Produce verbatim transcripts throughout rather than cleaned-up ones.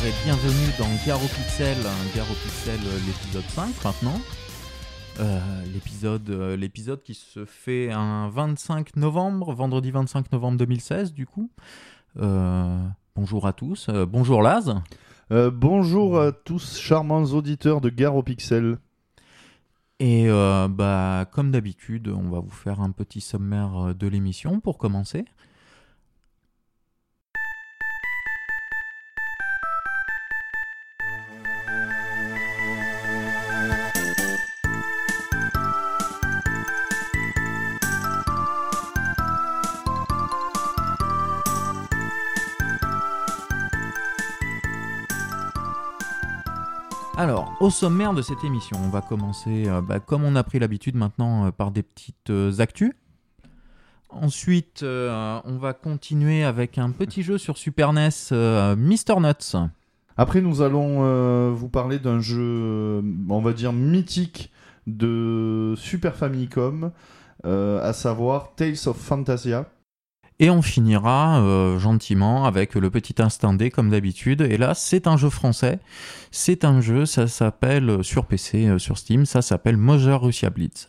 et bienvenue dans Gare au Pixel, Gare au Pixel l'épisode cinq maintenant. Euh, l'épisode, euh, l'épisode qui se fait un vingt-cinq novembre, vendredi vingt-cinq novembre deux mille seize du coup. Euh, bonjour à tous, euh, bonjour Laz. Euh, bonjour à tous, charmants auditeurs de Gare au Pixel. Et euh, bah, comme d'habitude, on va vous faire un petit sommaire de l'émission pour commencer. Alors, au sommaire de cette émission, on va commencer, euh, bah, comme on a pris l'habitude maintenant, euh, par des petites euh, actus. Ensuite, euh, on va continuer avec un petit jeu sur Super N E S, euh, Mister Nuts. Après, nous allons euh, vous parler d'un jeu, on va dire, mythique de Super Famicom, euh, à savoir Tales of Phantasia. Et on finira euh, gentiment avec le petit instant D comme d'habitude. Et là, c'est un jeu français. C'est un jeu, ça s'appelle, sur P C, euh, sur Steam, ça s'appelle Mother Russia Blitz.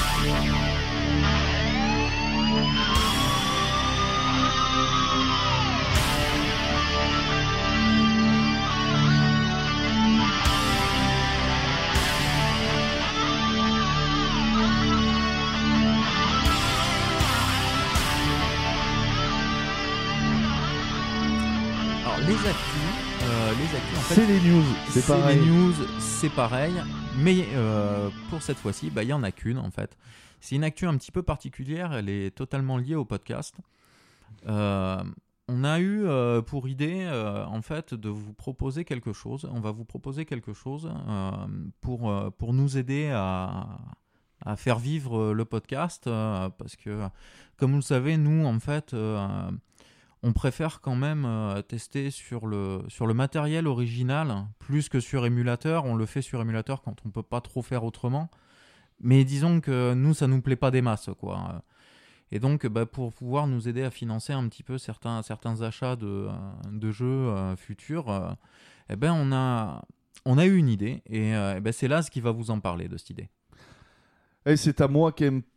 Les actus, euh, les actus en fait, c'est les news, c'est, c'est pareil. les news, c'est pareil, mais euh, pour cette fois-ci, bah, il n'y en a qu'une en fait. C'est une actu un petit peu particulière, elle est totalement liée au podcast. Euh, on a eu euh, pour idée euh, en fait de vous proposer quelque chose. On va vous proposer quelque chose euh, pour, euh, pour nous aider à, à faire vivre le podcast, euh, parce que comme vous le savez, nous en fait... Euh, on préfère quand même euh, tester sur le, sur le matériel original plus que sur émulateur. On le fait sur émulateur quand on ne peut pas trop faire autrement. Mais disons que nous, ça ne nous plaît pas des masses, quoi. Et donc, bah, pour pouvoir nous aider à financer un petit peu certains, certains achats de, de jeux euh, futurs, euh, eh ben, on, a, on a eu une idée. Et euh, eh ben, c'est Laz qui va vous en parler de cette idée. Et c'est à moi qui aime...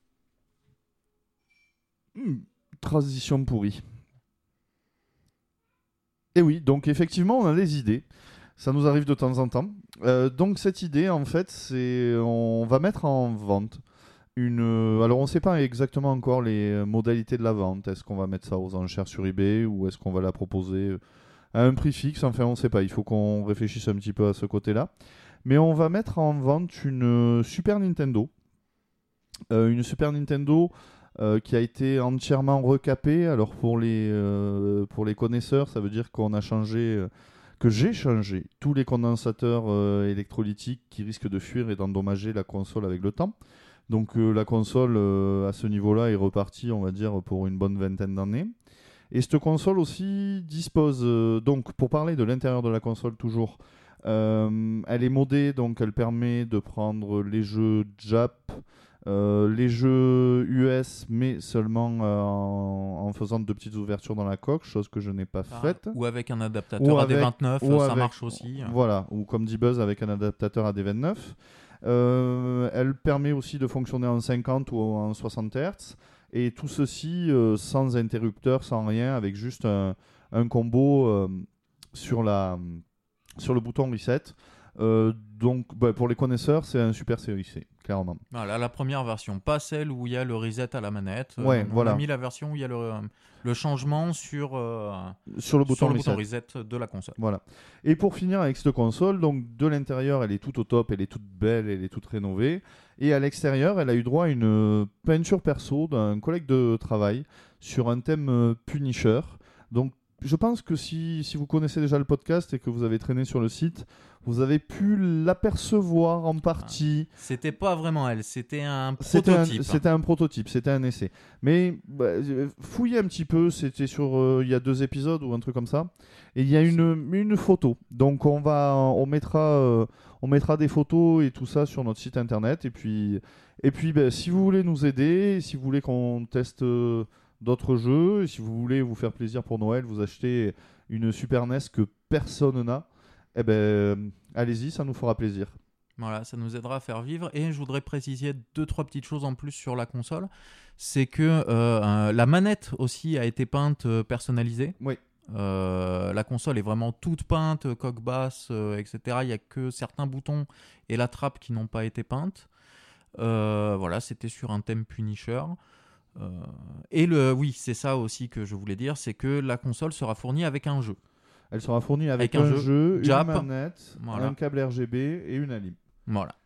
Hmm, transition pourrie. Et oui, donc effectivement, on a des idées. Ça nous arrive de temps en temps. Euh, donc cette idée, en fait, c'est on va mettre en vente une... Alors on ne sait pas exactement encore les modalités de la vente. Est-ce qu'on va mettre ça aux enchères sur eBay ou est-ce qu'on va la proposer à un prix fixe? Enfin, on ne sait pas. Il faut qu'on réfléchisse un petit peu à ce côté-là. Mais on va mettre en vente une Super Nintendo. Euh, une Super Nintendo... Euh, qui a été entièrement recapé. Alors pour les, euh, pour les connaisseurs, ça veut dire qu'on a changé, euh, que j'ai changé tous les condensateurs euh, électrolytiques qui risquent de fuir et d'endommager la console avec le temps. Donc euh, la console euh, à ce niveau-là est repartie, on va dire, pour une bonne vingtaine d'années. Et cette console aussi dispose, euh, donc pour parler de l'intérieur de la console toujours, euh, elle est modée, donc elle permet de prendre les jeux Jap, Euh, les jeux U S, mais seulement euh, en, en faisant de petites ouvertures dans la coque, chose que je n'ai pas Ah, faite. ou avec un adaptateur A D vingt-neuf, ou ça avec, marche aussi. Voilà, ou comme dit Buzz avec un adaptateur A D vingt-neuf. Euh, elle permet aussi de fonctionner en cinquante ou en soixante hertz. Et tout ceci euh, sans interrupteur, sans rien, avec juste un, un combo euh, sur, la, sur le bouton reset. Euh, donc bah, pour les connaisseurs, c'est un Super Série C, clairement. Voilà, la première version, pas celle où il y a le reset à la manette. Ouais, euh, on voilà. a mis la version où il y a le, le changement sur, euh, sur le, bouton, sur le reset. bouton reset de la console. Voilà. Et pour finir avec cette console, donc de l'intérieur, elle est toute au top, elle est toute belle, elle est toute rénovée. Et à l'extérieur, elle a eu droit à une peinture perso d'un collègue de travail sur un thème Punisher. Donc je pense que si, si vous connaissez déjà le podcast et que vous avez traîné sur le site, vous avez pu l'apercevoir en partie. Ah, c'était pas vraiment elle, c'était un c'était prototype. Un, c'était un prototype, c'était un essai. Mais bah, fouillez un petit peu, c'était sur euh, il y a deux épisodes ou un truc comme ça. Et il y a une, une photo. Donc on va, on mettra, euh, on mettra des photos et tout ça sur notre site internet. Et puis, et puis bah, si vous voulez nous aider, si vous voulez qu'on teste euh, d'autres jeux, et si vous voulez vous faire plaisir pour Noël, vous achetez une Super N E S que personne n'a. eh ben, euh, allez-y, ça nous fera plaisir. Voilà, ça nous aidera à faire vivre. Et je voudrais préciser deux, trois petites choses en plus sur la console. C'est que euh, euh, la manette aussi a été peinte euh, personnalisée. Oui. Euh, la console est vraiment toute peinte, coque basse, euh, et cetera. Il n'y a que certains boutons et la trappe qui n'ont pas été peintes. Euh, voilà, c'était sur un thème Punisher. Euh, et le, oui, c'est ça aussi que je voulais dire, c'est que la console sera fournie avec un jeu. Elle sera fournie avec, avec un, un jeu, jeu, une Jap, manette, voilà. un câble R G B et une alim. Voilà.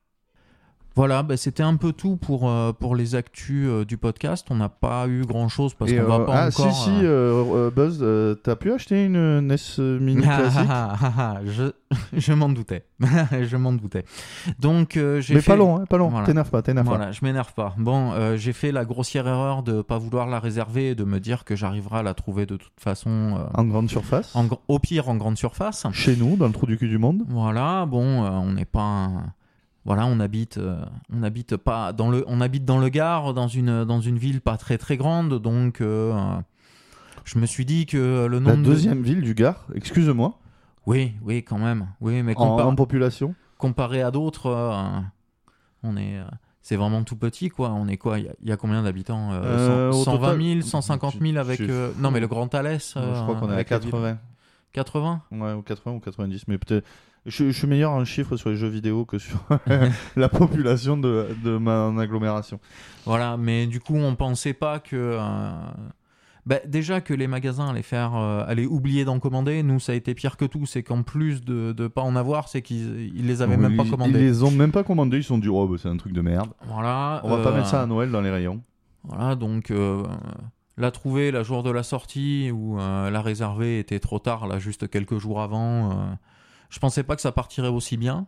Voilà, bah c'était un peu tout pour, euh, pour les actus euh, du podcast. On n'a pas eu grand-chose parce Et qu'on euh, va pas ah, encore... si, si, euh, euh, Buzz, euh, t'as pu acheter une N E S Mini classique? je, je m'en doutais. je m'en doutais. Donc, euh, j'ai Mais fait... pas long, hein, pas long. Voilà. T'énerve pas, t'énerve Voilà, pas. je m'énerve pas. Bon, euh, j'ai fait la grossière erreur de pas vouloir la réserver et de me dire que j'arriverai à la trouver de toute façon... Euh, En grande surface en, au pire, en grande surface. Chez nous, dans le trou du cul du monde. Voilà, bon, euh, on n'est pas... Un... Voilà, on habite, euh, on habite pas dans le, on habite dans le Gard, dans une, dans une ville pas très très grande, donc euh, je me suis dit que le nombre La deuxième de... ville du Gard, excuse-moi. Oui, oui, quand même, oui, mais En, compar... en population. comparé à d'autres, euh, on est, euh, c'est vraiment tout petit, quoi. On est quoi? Il y, y a combien d'habitants? euh, Euh, cent, au cent vingt mille, total... cent cinquante mille avec. Euh... Non, mais le Grand Alès. Euh, je crois qu'on est à quatre-vingts. quatre-vingts Ouais, ou quatre-vingts ou quatre-vingt-dix, mais peut-être. Je, je suis meilleur en chiffres sur les jeux vidéo que sur la population de, de ma agglomération. Voilà, mais du coup, on pensait pas que. Euh... Bah, déjà que les magasins allaient faire, euh, allaient oublier d'en commander. Nous, ça a été pire que tout. C'est qu'en plus de ne pas en avoir, c'est qu'ils ils les avaient Donc, même ils, pas commandés. Ils les ont même pas commandés. Ils se sont dit, oh, bah, c'est un truc de merde. Voilà. On va euh... pas mettre ça à Noël dans les rayons. Voilà, donc. Euh... La trouver la jour de la sortie ou euh, la réserver était trop tard, là, juste quelques jours avant. Euh, je pensais pas que ça partirait aussi bien.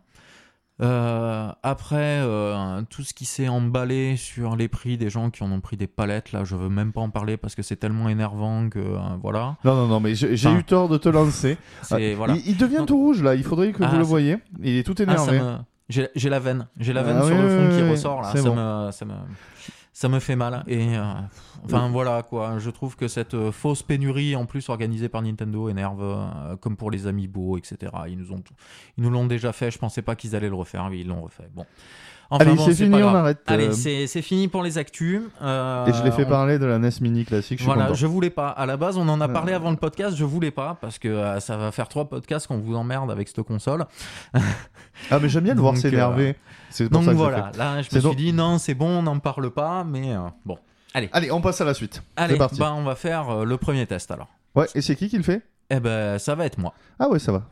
Euh, après, euh, tout ce qui s'est emballé sur les prix des gens qui en ont pris des palettes, là, je veux même pas en parler parce que c'est tellement énervant que euh, voilà. Non, non, non, mais j'ai, j'ai enfin, eu tort de te lancer. C'est, voilà. il, il devient Donc, tout rouge là. Il faudrait que ah, vous le c'est... voyez. Il est tout ah, énervé. me... j'ai, j'ai la veine, j'ai la veine ah, sur oui, le front oui, qui oui, ressort là. Ça, bon. me, ça me. Ça me fait mal et euh, enfin oui. Voilà quoi. Je trouve que cette euh, fausse pénurie en plus organisée par Nintendo énerve euh, comme pour les Amiibo, et cetera. Ils nous ont, ils nous l'ont déjà fait. Je pensais pas qu'ils allaient le refaire, mais ils l'ont refait. Bon. Enfin, Allez, bon, c'est, c'est fini, pas on grave. arrête. Allez, euh... c'est, c'est fini pour les actus. Euh, et je l'ai fait on... parler de la N E S Mini classique. Je suis voilà, content. je voulais pas. À la base, on en a parlé euh... avant le podcast. Je voulais pas parce que euh, ça va faire trois podcasts qu'on vous emmerde avec cette console. Ah, mais j'aime bien le voir s'énerver. Euh... C'est pour donc ça que voilà, je là, je c'est me donc... suis dit non, c'est bon, on n'en parle pas, mais euh, bon. Allez. Allez, on passe à la suite. Allez, c'est parti. Bah, on va faire euh, le premier test alors. Ouais, et c'est qui qui le fait? Eh ben, ça va être moi. Ah ouais, ça va.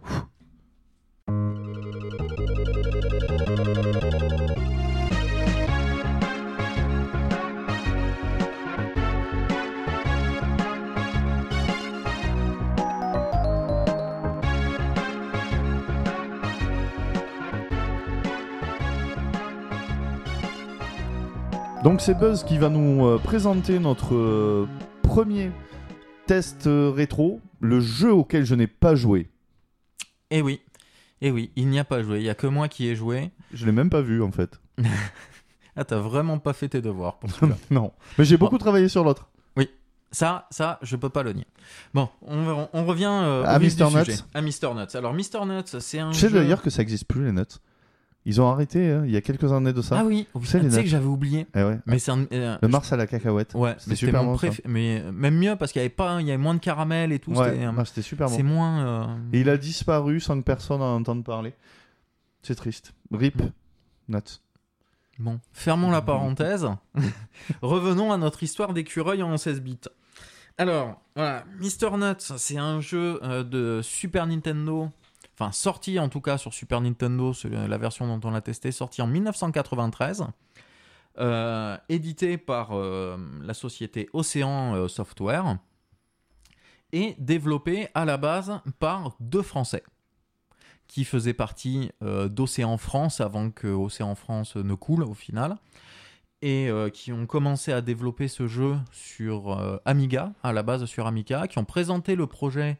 Donc c'est Buzz qui va nous euh, présenter notre euh, premier test euh, rétro, le jeu auquel je n'ai pas joué. Eh oui, eh oui, il n'y a pas joué, il n'y a que moi qui ai joué. Je l'ai même pas vu en fait. Ah, t'as vraiment pas fait tes devoirs pour celui-là. Non, mais j'ai beaucoup bon. travaillé sur l'autre. Oui, ça, ça, je peux pas le nier. Bon, on, on revient euh, à au vif Mister du Nuts. sujet. À Mister Nuts. Alors Mister Nuts, c'est un Je jeu... sais d'ailleurs que ça existe plus les Nuts. Ils ont arrêté hein, il y a quelques années de ça. Ah oui, tu sais, sais que j'avais oublié. Eh ouais. Mais c'est un, euh, le Mars à la cacahuète. Ouais, c'était mais super c'était mon bon. préf... Mais même mieux parce qu'il y avait pas, il y avait moins de caramel et tout. Ouais, c'était, euh, bah, c'était super bon. C'est moins. Euh... Et il a disparu sans que personne en entende parler. C'est triste. Rip Nuts. Bon, fermons la parenthèse. Revenons à notre histoire d'écureuil en seize bits. Alors, voilà, Mister Nuts, c'est un jeu euh, de Super Nintendo. Enfin, sorti en tout cas sur Super Nintendo, la version dont on l'a testé, sorti en dix-neuf cent quatre-vingt-treize, euh, édité par euh, la société Océan euh, Software, et développé à la base par deux Français, qui faisaient partie euh, d'Océan France avant que Océan France ne coule au final, et euh, qui ont commencé à développer ce jeu sur euh, Amiga, à la base sur Amiga, qui ont présenté le projet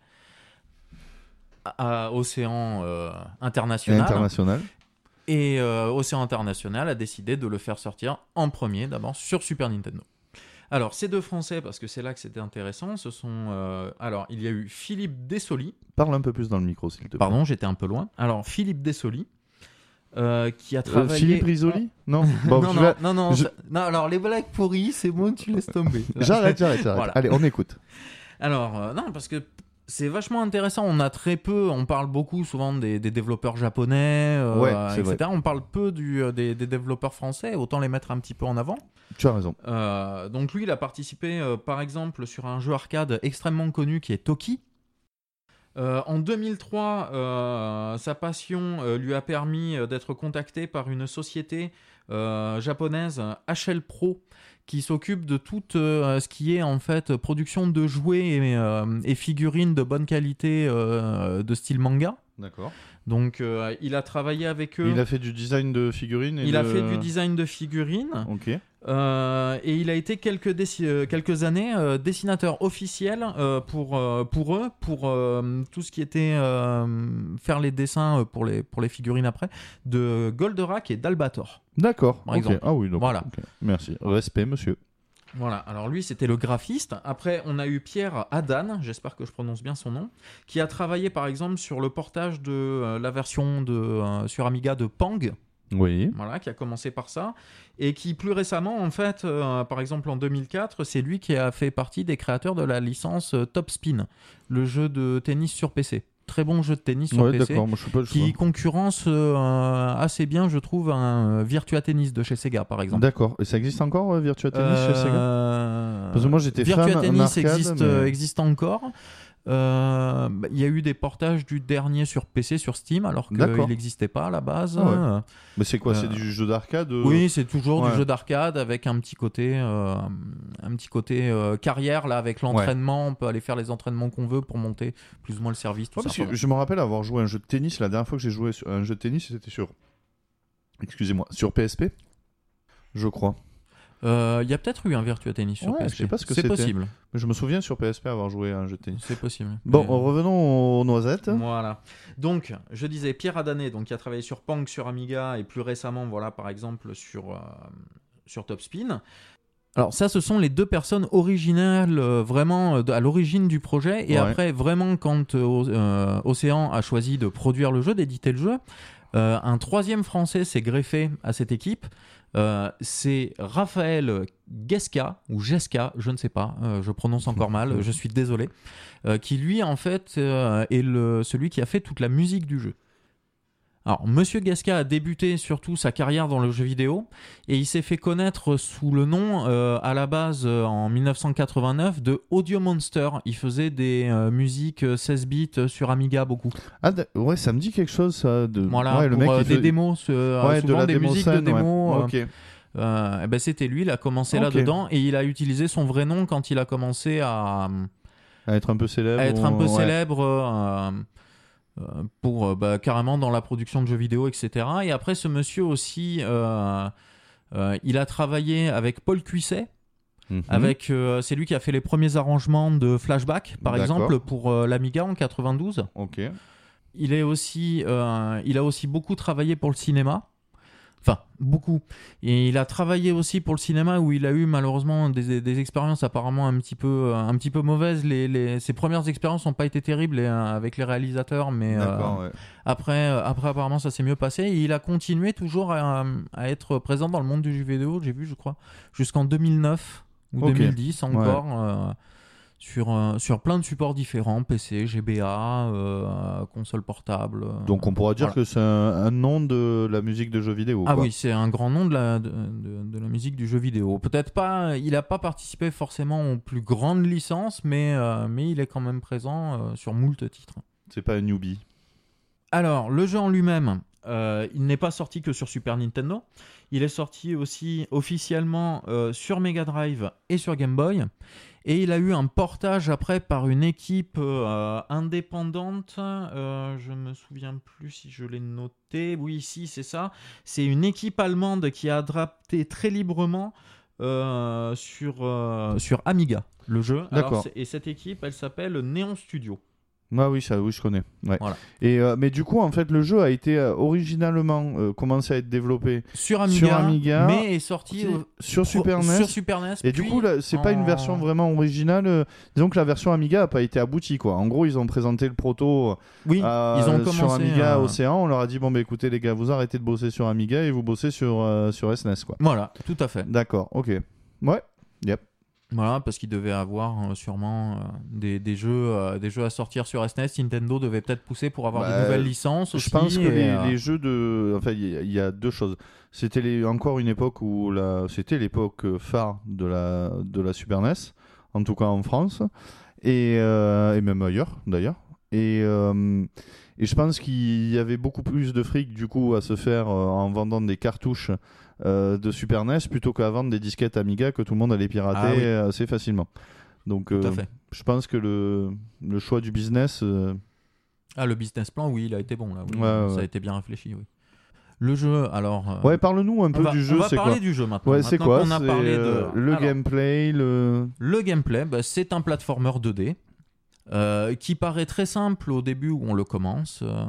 à Océan euh, International. International. Et euh, Océan International a décidé de le faire sortir en premier, d'abord sur Super Nintendo. Alors, ces deux Français, parce que c'est là que c'était intéressant, ce sont... euh, alors, il y a eu Philippe Dessoli. Parle un peu plus dans le micro, s'il te plaît. Pardon, j'étais un peu loin. Alors, Philippe Dessoli, euh, qui a Euh, travaillé... Philippe Risoli Non Bon, non, je non, vais- non, non, je- ça- non, alors, les blagues pourries, c'est bon, tu laisses tomber. J'arrête, j'arrête, j'arrête. Voilà. Allez, on écoute. Alors, euh, non, parce que c'est vachement intéressant. On a très peu, on parle beaucoup souvent des, des développeurs japonais, euh, Ouais, c'est et cetera. vrai. On parle peu du, euh, des, des développeurs français, autant les mettre un petit peu en avant. Tu as raison. Euh, donc lui, il a participé, euh, par exemple, sur un jeu arcade extrêmement connu qui est Toki. Euh, en deux mille trois, euh, sa passion euh, lui a permis euh, d'être contacté par une société euh, japonaise, H L Pro, qui s'occupe de tout euh, ce qui est en fait production de jouets et, euh, et figurines de bonne qualité euh, de style manga. D'accord. Donc euh, il a travaillé avec eux. Il a fait du design de figurines et Il de- a fait du design de figurines. Ok. Euh, et il a été quelques, dessi- euh, quelques années euh, dessinateur officiel euh, pour, euh, pour eux, pour euh, tout ce qui était euh, faire les dessins euh, pour les, pour les figurines après, de Goldorak et d'Albator. D'accord. Par ok. exemple. Ah oui, donc. Voilà. ok. Merci. Respect, monsieur. Voilà, alors lui c'était le graphiste. Après on a eu Pierre Adan, j'espère que je prononce bien son nom, qui a travaillé par exemple sur le portage de euh, la version de, euh, sur Amiga de Pang. Oui. Voilà, qui a commencé par ça, et qui plus récemment, en fait, euh, par exemple en deux mille quatre, c'est lui qui a fait partie des créateurs de la licence euh, Top Spin, le jeu de tennis sur P C. Très bon jeu de tennis sur Ouais, P C, d'accord. Moi, je sais pas. je qui sais concurrence euh, assez bien, je trouve, un euh, Virtua Tennis de chez Sega, par pas. exemple. D'accord. Et ça existe encore, euh, Virtua Tennis chez Sega Euh, Parce que moi, j'étais Virtua fan en Tennis arcade, existe, mais- euh, existe encore. Euh, bah, Il y a eu des portages du dernier sur P C, sur Steam, alors D'accord. qu'il n'existait pas à la base. Ah ouais. Euh, Mais c'est quoi Euh, C'est du jeu d'arcade euh, Oui, c'est toujours ouais. du jeu d'arcade avec un petit côté, euh, un petit côté euh, carrière là, avec l'entraînement. On peut aller faire les entraînements qu'on veut pour monter plus ou moins le service. Tout Ouais, parce ça. que je me rappelle avoir joué à un jeu de tennis. La dernière fois que j'ai joué à un jeu de tennis, c'était sur. Excusez-moi, sur P S P Je crois. Euh, Il y a peut-être eu un Virtua Tennis sur Ouais, P S P. je sais pas ce que c'est c'était. possible. Mais je me souviens sur P S P avoir joué à un jeu de tennis. C'est possible. Bon, Mais- revenons aux noisettes. Voilà. Donc, je disais Pierre Adané, donc qui a travaillé sur Pang, sur Amiga et plus récemment, voilà, par exemple sur euh, sur Top Spin. Alors ça, ce sont les deux personnes originales, euh, vraiment euh, à l'origine du projet. Et Ouais. après, vraiment, quand euh, euh, Océan a choisi de produire le jeu, d'éditer le jeu, euh, un troisième Français s'est greffé à cette équipe. Euh, c'est Raphaël Gesca, ou Gesca, je ne sais pas, euh, je prononce encore mal, je suis désolé, euh, qui lui, en fait, euh, est le, celui qui a fait toute la musique du jeu. Alors, Monsieur Gesca a débuté surtout sa carrière dans le jeu vidéo et il s'est fait connaître sous le nom, euh, à la base, euh, en dix-neuf cent quatre-vingt-neuf, de Audio Monster. Il faisait des euh, musiques seize bits sur Amiga, beaucoup. Ah, d- ouais, ça me dit quelque chose, ça. De... Voilà, ouais, le pour mec, euh, il des fait- démos, euh, Ouais, de souvent la des démo musiques scène, de ouais. démos. euh, Ok. euh, eh ben c'était lui, il a commencé Ok. là-dedans et il a utilisé son vrai nom quand il a commencé à, À être un peu célèbre. à être un ou- peu ouais. célèbre euh, euh, pour euh, bah, carrément dans la production de jeux vidéo, et cetera. Et après, ce monsieur aussi, euh, euh, il a travaillé avec Paul Cuisset. Mhm. Avec, euh, c'est lui qui a fait les premiers arrangements de Flashback, par D'accord. exemple, pour euh, l'Amiga en quatre-vingt-douze. Ok. Il est aussi, euh, il a aussi beaucoup travaillé pour le cinéma. Enfin, beaucoup. Et il a travaillé aussi pour le cinéma où il a eu malheureusement des, des expériences apparemment un petit peu, un petit peu mauvaises. Les, les, ses premières expériences n'ont pas été terribles et, euh, avec les réalisateurs, mais euh, D'accord, ouais. après, euh, après apparemment ça s'est mieux passé. Et il a continué toujours à, à être présent dans le monde du jeu vidéo, j'ai vu, je crois, jusqu'en deux mille neuf ou Ok. deux mille dix encore. euh, sur, euh, sur plein de supports différents, P C, G B A, euh, console portable. euh, Donc on pourra dire voilà. que c'est un, un nom de la musique de jeux vidéo. Ah quoi. oui, c'est un grand nom de la, de, de- de la musique du jeu vidéo. Peut-être pas, il n'a pas participé forcément aux plus grandes licences, mais, euh, mais il est quand même présent euh, sur moult titres. C'est pas un newbie. Alors, le jeu en lui-même, euh, il n'est pas sorti que sur Super Nintendo. Il est sorti aussi officiellement euh, sur Mega Drive et sur Game Boy. Et il a eu un portage après par une équipe euh, indépendante. Euh, je me souviens plus si je l'ai noté. Oui, ici, c'est ça. C'est une équipe allemande qui a adapté très librement euh, sur, euh, sur Amiga, le jeu. Alors, D'accord. c'est- et cette équipe, elle s'appelle Neon Studio. Ah oui, ça, oui, je connais. Ouais. Voilà. Et euh, mais du coup, en fait, le jeu a été euh, originalement euh, commencé à être développé sur Amiga, sur Amiga, mais est sorti aussi, au- sur pro- Super N E S. sur Super N E S. Et du puis coup, là, c'est en... pas une version vraiment originale. euh, Disons que la version Amiga a pas été aboutie, quoi. En gros, ils ont présenté le proto Oui, euh, ils ont commencé sur Amiga euh, Océan. On leur a dit bon, bah écoutez les gars, vous arrêtez de bosser sur Amiga et vous bossez sur euh, sur S N E S, quoi. Voilà, tout à fait. D'accord, ok. Ouais. Yep. Voilà, parce qu'ils devaient avoir euh, sûrement euh, des, des, jeux, euh, des jeux à sortir sur S N E S. Nintendo devait peut-être pousser pour avoir Bah, de nouvelles licences aussi. Je pense que et, les, euh, les jeux de. Enfin, il y, a- il y a deux choses. C'était les- encore une époque où la... c'était l'époque phare de la, de la Super N E S, en tout cas en France, et, euh, et même ailleurs d'ailleurs. Et, euh, et je pense qu'il y avait beaucoup plus de fric du coup à se faire euh, en vendant des cartouches euh, de Super N E S plutôt qu'à vendre des disquettes Amiga que tout le monde allait pirater Ah oui. assez facilement. Donc, Tout à euh, fait. je pense que le, le choix du business. euh, Ah, le business plan, oui, il a été bon là. Oui. Ouais, ouais, Ça ouais. a été bien réfléchi, oui. Le jeu, alors. euh, Ouais, parle-nous un on peu va, du jeu. on va C'est parler quoi du jeu maintenant. Ouais, c'est Maintenant quoi qu'on a C'est, parlé de euh, le alors, gameplay, le. Le gameplay, bah, c'est un platformer deux D euh, qui paraît très simple au début où on le commence. Euh,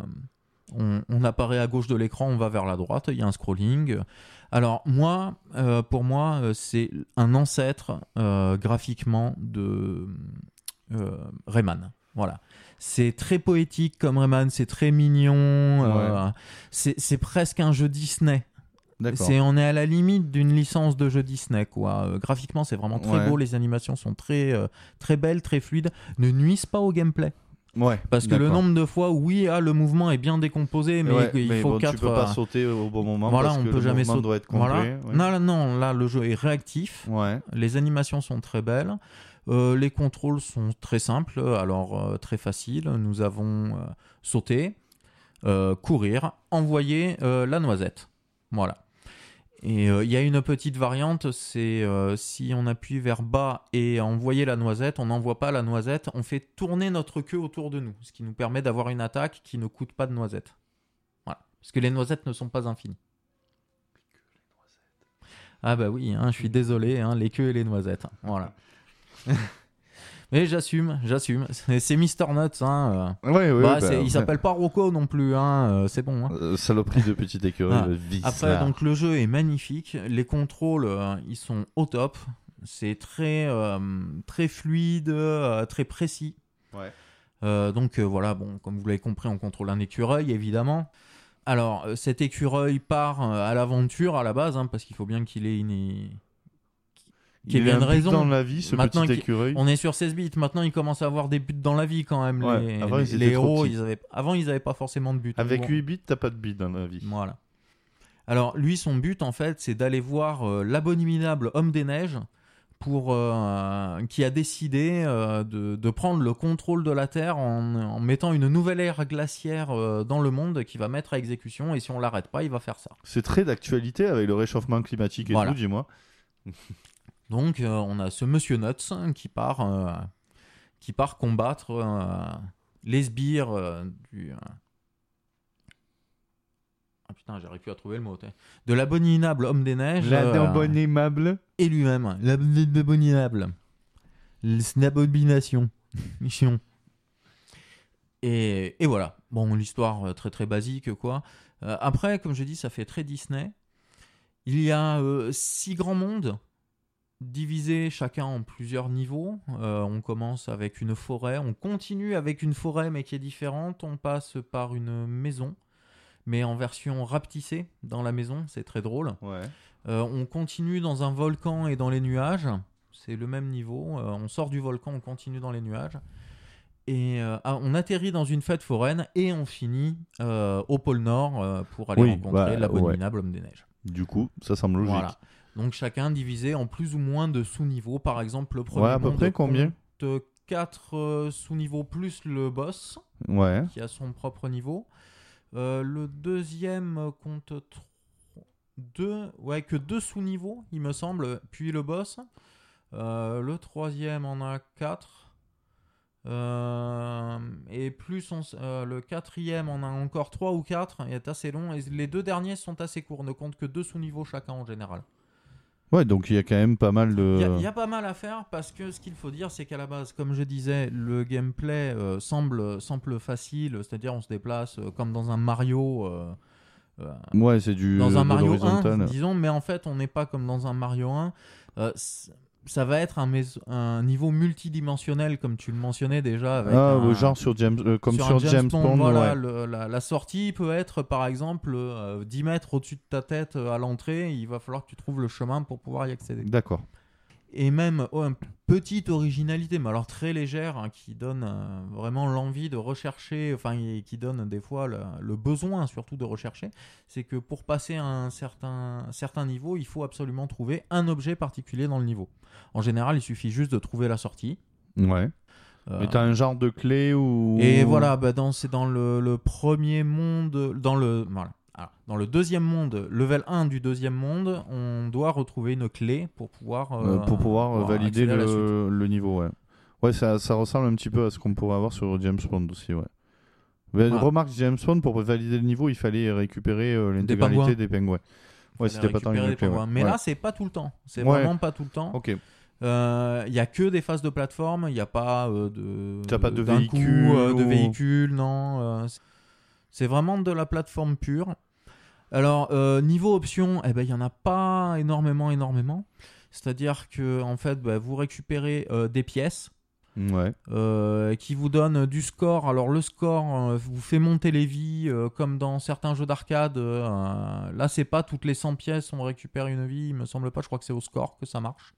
on, on apparaît à gauche de l'écran, on va vers la droite, il y a un scrolling. Alors moi, euh, pour moi, euh, c'est un ancêtre euh, graphiquement de euh, Rayman. Voilà. C'est très poétique comme Rayman, c'est très mignon. euh, Ouais. c'est, c'est presque un jeu Disney. D'accord. C'est, on est à la limite d'une licence de jeu Disney, quoi. Euh, graphiquement, c'est vraiment très Ouais. beau. Les animations sont très, euh, très belles, très fluides. Ne nuisent pas au gameplay. Ouais. Parce que le d'accord. nombre de fois où, oui, ah, le mouvement est bien décomposé, mais Ouais, il mais faut bon, quatre. tu peux pas euh, sauter au bon moment voilà, parce on que peut le jamais mouvement sauter. doit être complet. Voilà. ouais. Non, là, non, là, le jeu est réactif. Ouais. Les animations sont très belles. Euh, les contrôles sont très simples, alors euh, très faciles. Nous avons euh, sauter, euh, courir, envoyer euh, la noisette. Voilà. Et il euh, y a une petite variante, c'est euh, si on appuie vers bas et envoyer la noisette, on n'envoie pas la noisette, on fait tourner notre queue autour de nous, ce qui nous permet d'avoir une attaque qui ne coûte pas de noisette. Voilà. Parce que les noisettes ne sont pas infinies. Ah bah oui, hein, je suis désolé, hein, les queues et les noisettes. Voilà. Mais j'assume, j'assume. C'est, c'est mister Nuts. Hein. Ouais, ouais, Bah, bah, c'est- il ouais. s'appelle pas Rocco non plus. Hein. euh, C'est bon. Hein. Euh, saloperie de petite écureuil. Ah. le vice, Après, là. donc le jeu est magnifique. Les contrôles, euh, ils sont au top. C'est très, euh, très fluide, euh, très précis. Ouais. Euh, donc euh, voilà, bon, comme vous l'avez compris, on contrôle un écureuil, évidemment. Alors, euh, cet écureuil part euh, à l'aventure à la base, hein, parce qu'il faut bien qu'il ait une... qu'il Il ait a une un but raison. dans la vie, ce Maintenant petit qu'il- écureuil. On est sur seize bits, maintenant ils commencent à avoir des buts dans la vie quand même. Ouais, les, avant, les- ils les étaient trop héros, petits. ils avaient... avant ils n'avaient pas forcément de but. Avec Bon, huit bits, t'as pas de bits dans la vie. Voilà. Alors lui, son but en fait, c'est d'aller voir euh, l'abominable homme des neiges pour, euh, qui a décidé euh, de, de prendre le contrôle de la Terre en, en mettant une nouvelle ère glaciaire euh, dans le monde qu'il va mettre à exécution, et si on l'arrête pas, il va faire ça. C'est très d'actualité avec le réchauffement climatique et Voilà. tout, dis-moi. Donc euh, on a ce monsieur Nuts qui part, euh, qui part combattre euh, les sbires euh, du... euh, Ah putain, j'arrive plus à trouver le mot. t'es. De l'abominable homme des neiges. euh, aimable. et lui-même. L'abominable. L'abomination. Mission. Et, et voilà. Bon, l'histoire euh, très très basique, quoi. Euh, après, comme je dis, ça fait très Disney. Il y a euh, six grands mondes, divisés chacun en plusieurs niveaux. Euh, on commence avec une forêt, on continue avec une forêt mais qui est différente. On passe par une maison, mais en version rapetissée dans la maison, c'est très drôle. Ouais. Euh, on continue dans un volcan et dans les nuages, c'est le même niveau. Euh, on sort du volcan, on continue dans les nuages. Et euh, ah, on atterrit dans une fête foraine et on finit euh, au pôle Nord euh, pour aller Oui, rencontrer bah, l'abominable homme des neiges. Du coup, ça semble logique. Voilà. Donc chacun divisé en plus ou moins de sous-niveaux. Par exemple, le premier Ouais, à peu monde près combien compte quatre euh, sous-niveaux plus le boss Ouais. qui a son propre niveau. Euh, le deuxième compte trois, deux, ouais, que deux sous-niveaux, il me semble, puis le boss. Euh, le troisième en a quatre. Euh, et plus on, s- euh, le quatrième en a encore trois ou quatre, il est assez long. Et les deux derniers sont assez courts, ne comptent que deux sous-niveaux chacun en général. Ouais, donc il y a quand même pas mal de... Il y, y a pas mal à faire parce que ce qu'il faut dire, c'est qu'à la base, comme je disais, le gameplay euh, semble, semble facile, c'est-à-dire on se déplace euh, comme dans un Mario... Euh, euh, ouais, c'est du... Dans un de Mario l'horizontal. un, disons, mais en fait, on n'est pas comme dans un Mario un. Euh, ça va être un, mais- un niveau multidimensionnel, comme tu le mentionnais déjà. Avec Ah, un, euh, genre sur James, euh, comme sur, un James Bond, voilà, ouais. le- la, la sortie peut être, par exemple, euh, dix mètres au-dessus de ta tête euh, à l'entrée. Il va falloir que tu trouves le chemin pour pouvoir y accéder. D'accord. Et même oh, une petite originalité, mais alors très légère, hein, qui donne euh, vraiment l'envie de rechercher, enfin, et qui donne des fois le, le besoin surtout de rechercher, c'est que pour passer à un certain, certain niveau, il faut absolument trouver un objet particulier dans le niveau. En général, il suffit juste de trouver la sortie. Ouais. Euh, Mais t'as un genre de clé ou... Et voilà, bah dans, c'est dans le, le premier monde, dans le, voilà. Alors, dans le deuxième monde, level un du deuxième monde, on doit retrouver une clé pour pouvoir, euh, Euh, pour pouvoir, pouvoir valider accéder à la suite. le, le niveau, ouais. Ouais, ça, ça ressemble un petit peu à ce qu'on pourrait avoir sur James Bond aussi, ouais. Mais Voilà. remarque, James Bond, pour valider le niveau, il fallait récupérer euh, l'intégralité pingouins. des pingouins. Ouais, Fallait c'était pas tant récupérer les des clés, ouais. pingouins. Mais Ouais. là, c'est pas tout le temps. C'est Ouais. vraiment pas tout le temps. Il Ok. euh, y a que des phases de plateforme. Il n'y a pas euh, de. T'as pas de d'un véhicule coup, euh, de ou- véhicules, non. euh, c'est- c'est vraiment de la plateforme pure. Alors, euh, niveau options, eh ben, il n'y en a pas énormément, énormément. C'est-à-dire que, en fait, bah, vous récupérez euh, des pièces. Ouais. Euh, qui vous donne du score. Alors le score euh, vous fait monter les vies euh, comme dans certains jeux d'arcade. Euh, là c'est pas toutes les cent pièces on récupère une vie, il me semble pas. Je crois que c'est au score que ça marche.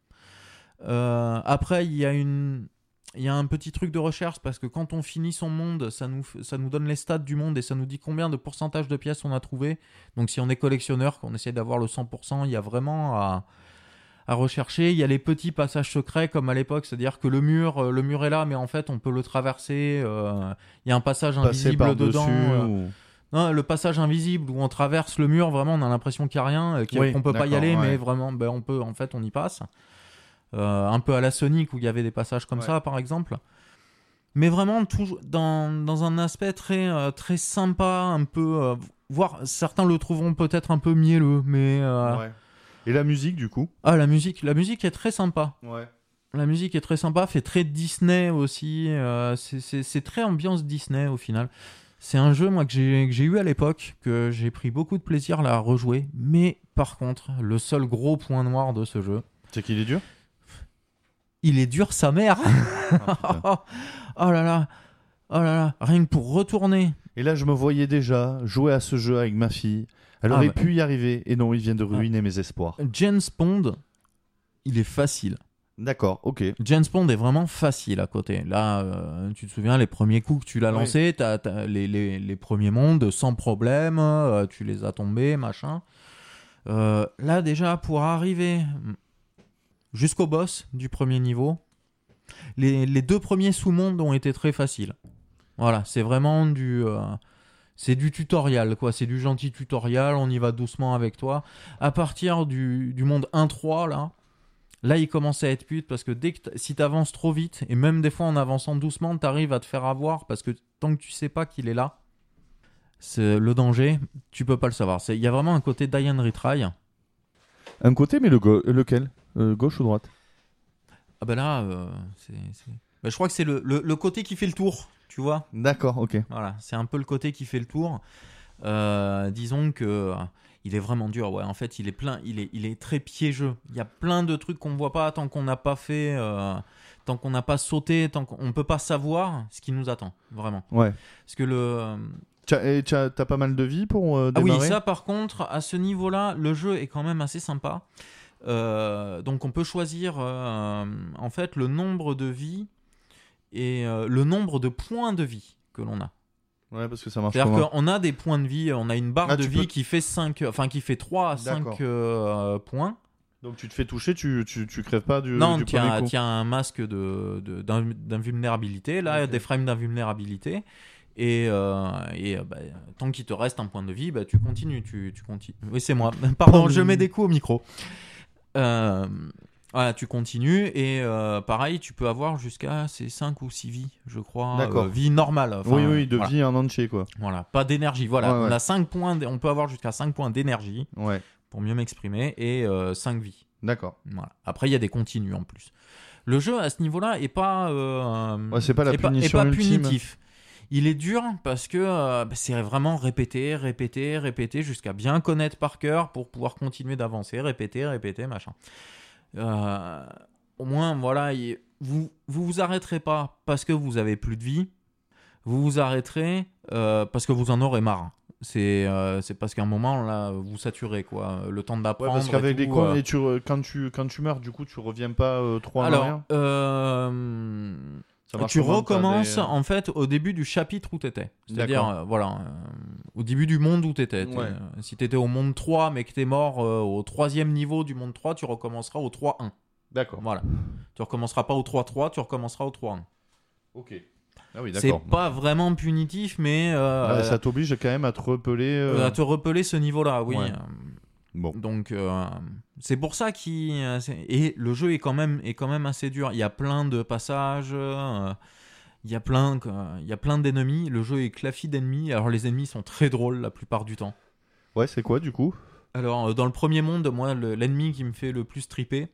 Euh, après il y a une il y a un petit truc de recherche parce que quand on finit son monde, ça nous, ça nous donne les stats du monde et ça nous dit combien de pourcentage de pièces on a trouvé. Donc si on est collectionneur, qu'on essaie d'avoir le cent pour cent, il y a vraiment à, à rechercher. Il y a les petits passages secrets comme à l'époque, c'est-à-dire que le mur, le mur est là, mais en fait on peut le traverser. Euh, il y a un passage Passer invisible par-dessus dedans. euh, ou... non, le passage invisible où on traverse le mur, vraiment on a l'impression qu'il n'y a rien, euh, qu'il- Oui, qu'on peut pas y d'accord, aller, ouais. mais vraiment ben, on peut, en fait on y passe. Euh, un peu à la Sonic où il y avait des passages comme Ouais. ça par exemple. Mais vraiment toujours dans, dans un aspect très, euh, très sympa, un peu... Euh, voire certains le trouveront peut-être un peu mielleux, mais... euh, Ouais. Et la musique, du coup? Ah, la musique, la musique est très sympa. Ouais. La musique est très sympa, fait très Disney aussi. euh, c'est, c'est, c'est très ambiance Disney au final. C'est un jeu moi que j'ai, que j'ai eu à l'époque, que j'ai pris beaucoup de plaisir à la rejouer. Mais par contre, le seul gros point noir de ce jeu, C'est qu'il est dur? il est dur sa mère. Ah, putain. Oh là là, oh là là, rien que pour retourner. Et là, je me voyais déjà jouer à ce jeu avec ma fille. Elle Ah aurait bah. pu y arriver. Et non, il vient de ruiner mes espoirs. James Bond, il est facile. D'accord, ok. James Bond est vraiment facile à côté. Là, euh, tu te souviens, les premiers coups que tu l'as Oui. lancé, t'as, t'as les, les, les premiers mondes sans problème, euh, tu les as tombés, machin. Euh, là, déjà, pour arriver jusqu'au boss du premier niveau, les, les deux premiers sous-mondes ont été très faciles. Voilà, c'est vraiment du... euh, c'est du tutoriel, quoi. C'est du gentil tutoriel, on y va doucement avec toi. À partir du, du monde un trois, là, là, il commence à être pute parce que dès que t- si t'avances trop vite, et même des fois en avançant doucement, t'arrives à te faire avoir parce que tant que tu sais pas qu'il est là, c'est le danger, tu peux pas le savoir. C'est- Il y a vraiment un côté die and retry. Un côté, mais le go- lequel Euh, Gauche ou droite? Ah ben là, euh, c'est, c'est... Ben, je crois que c'est le, le, le côté qui fait le tour, tu vois. D'accord, ok. Voilà, c'est un peu le côté qui fait le tour. Euh, disons que euh, il est vraiment dur. Ouais, en fait, il est plein, il est, il est très piégeux. Il y a plein de trucs qu'on voit pas tant qu'on n'a pas fait, euh, tant qu'on n'a pas sauté, tant qu'on on peut pas savoir ce qui nous attend, vraiment. Ouais. Parce que le euh, T'as, et t'as, t'as pas mal de vie pour euh, ah oui, démarrer? ça par contre, à ce niveau-là, le jeu est quand même assez sympa. Euh, donc on peut choisir euh, en fait le nombre de vies et euh, le nombre de points de vie que l'on a. Ouais, parce que ça marche C'est-à-dire comment? qu'on a des points de vie, on a une barre Ah, de tu vie peux- qui fait cinq, enfin qui fait trois à cinq D'accord. euh, points. Donc tu te fais toucher, tu, tu, tu crèves pas du, non, du tu as, premier coup. tu as un masque de, de, d'inv- d'invulnérabilité, là, Ok. des frames d'invulnérabilité. Et, euh, et euh, bah, tant qu'il te reste un point de vie, bah, tu continues. Tu, tu continues. Oui, c'est moi. Pardon, Pom. je mets des coups au micro. Euh, voilà, tu continues. Et euh, pareil, tu peux avoir jusqu'à ces cinq ou six vies, je crois. D'accord. Euh, vie normale. Enfin, Oui, oui, de voilà. vie en entier, quoi. Voilà, pas d'énergie. Voilà, Ouais, on ouais. a cinq points, d- on peut avoir jusqu'à cinq points d'énergie Ouais, pour mieux m'exprimer et euh, cinq vies. D'accord. Voilà. Après, il y a des continus en plus. Le jeu, à ce niveau-là, est pas, euh, Ouais, c'est pas la est pas, est punition pas ultime. punitif. Il est dur parce que euh, bah, c'est vraiment répéter, répéter, répéter jusqu'à bien connaître par cœur pour pouvoir continuer d'avancer, répéter, répéter, machin. Euh, au moins, voilà, il, vous, vous vous arrêterez pas parce que vous avez plus de vie. Vous vous arrêterez euh, parce que vous en aurez marre. C'est, euh, c'est parce qu'à un moment, là, vous saturez, quoi. Le temps Ouais, d'apprendre. parce qu'avec et les tout, con- euh, et tu re- quand, tu, quand tu meurs, du coup, tu reviens pas euh, trop en Alors, arrière euh, Ça marche tu comment, t'as recommences des- en fait au début du chapitre où tu étais. C'est-à-dire, D'accord. euh, voilà, euh, au début du monde où tu étais. Ouais. Si tu étais au monde trois, mais que tu es mort euh, au troisième niveau du monde trois, tu recommenceras au trois un. D'accord. Voilà. Tu recommenceras pas au trois trois, tu recommenceras au trois un. Ok. Ah oui, C'est d'accord. pas vraiment punitif, mais euh, Ouais, ça t'oblige quand même à te repeler. euh, à te repeler ce niveau-là, oui. Ouais. Bon. Donc euh, c'est pour ça qu'il euh, c'est- et le jeu est quand même est quand même assez dur. Il y a plein de passages, euh, il y a plein euh, il y a plein d'ennemis. Le jeu est claffi d'ennemis. Alors les ennemis sont très drôles la plupart du temps. Ouais, c'est quoi du coup Alors euh, dans le premier monde, moi le- l'ennemi qui me fait le plus triper.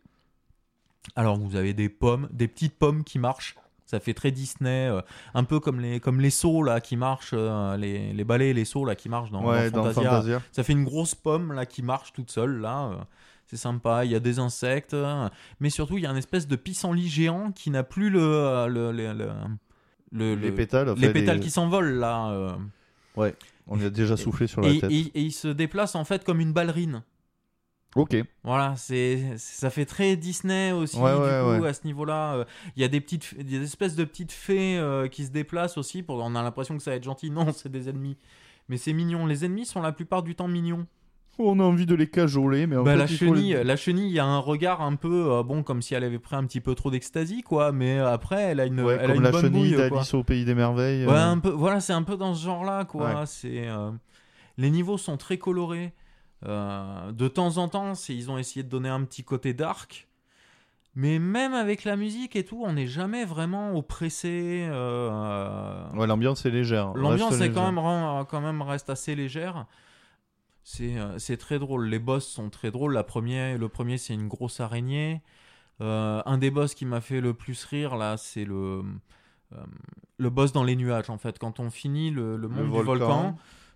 Alors vous avez des pommes, des petites pommes qui marchent. Ça fait très Disney, euh, un peu comme les comme les sauts là qui marchent, euh, les les balais et les sauts là qui marchent dans, Ouais, dans dans Fantasia. Fantasia. Ça fait une grosse pomme là qui marche toute seule là. euh, c'est sympa. Il y a des insectes, euh, mais surtout il y a une espèce de pissenlit géant qui n'a plus le euh, le, le, le, le- Les le- pétales. enfin, les pétales les- qui s'envolent là. euh. Ouais. On y a déjà soufflé sur la et, tête. et, et il se déplace en fait comme une ballerine. Ok. Voilà, c'est ça fait très Disney aussi Ouais, du ouais, coup ouais. à ce niveau-là. euh, Il y a des petites, il y a des espèces de petites fées euh, qui se déplacent aussi. Pour, on a l'impression que ça va être gentil. Non, c'est des ennemis. Mais c'est mignon. Les ennemis sont la plupart du temps mignons. On a envie de les cajoler, mais en Bah, fait, la il faut chenille, les- la chenille, il y a un regard un peu euh, bon, comme si elle avait pris un petit peu trop d'ecstasy, quoi. Mais après, elle a une, Ouais, elle a comme une la bonne chenille bouille, quoi. d'Alice au pays des merveilles. Ouais, euh, un peu, voilà, c'est un peu dans ce genre-là, quoi. Ouais. C'est, euh, les niveaux sont très colorés. Euh, de temps en temps, c'est, ils ont essayé de donner un petit côté dark. Mais même avec la musique et tout, on n'est jamais vraiment oppressé. Euh, Ouais, l'ambiance est légère. L'ambiance reste est quand légère. même, rend- quand même reste assez légère. C'est, euh, c'est très drôle. Les boss sont très drôles. La première, le premier, c'est une grosse araignée. Euh, un des boss qui m'a fait le plus rire, là, c'est le, euh, le boss dans les nuages, en fait. Quand on finit le, le monde du volcan,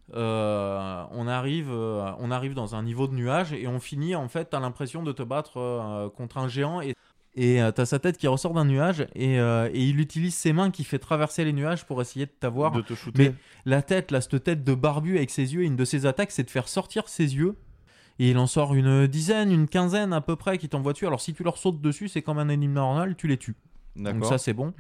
euh, on, arrive, euh, on arrive dans un niveau de nuage et on finit, en fait, t'as l'impression de te battre euh, contre un géant et et euh, t'as sa tête qui ressort d'un nuage et, euh, et il utilise ses mains qui fait traverser les nuages pour essayer de t'avoir. De te shooter. Mais la tête, là, cette tête de barbu avec ses yeux, une de ses attaques, c'est de faire sortir ses yeux. Et il en sort une dizaine, une quinzaine à peu près qui t'envoient dessus. Alors si tu leur sautes dessus, c'est comme un ennemi normal, tu les tues. D'accord. Donc ça, c'est bon.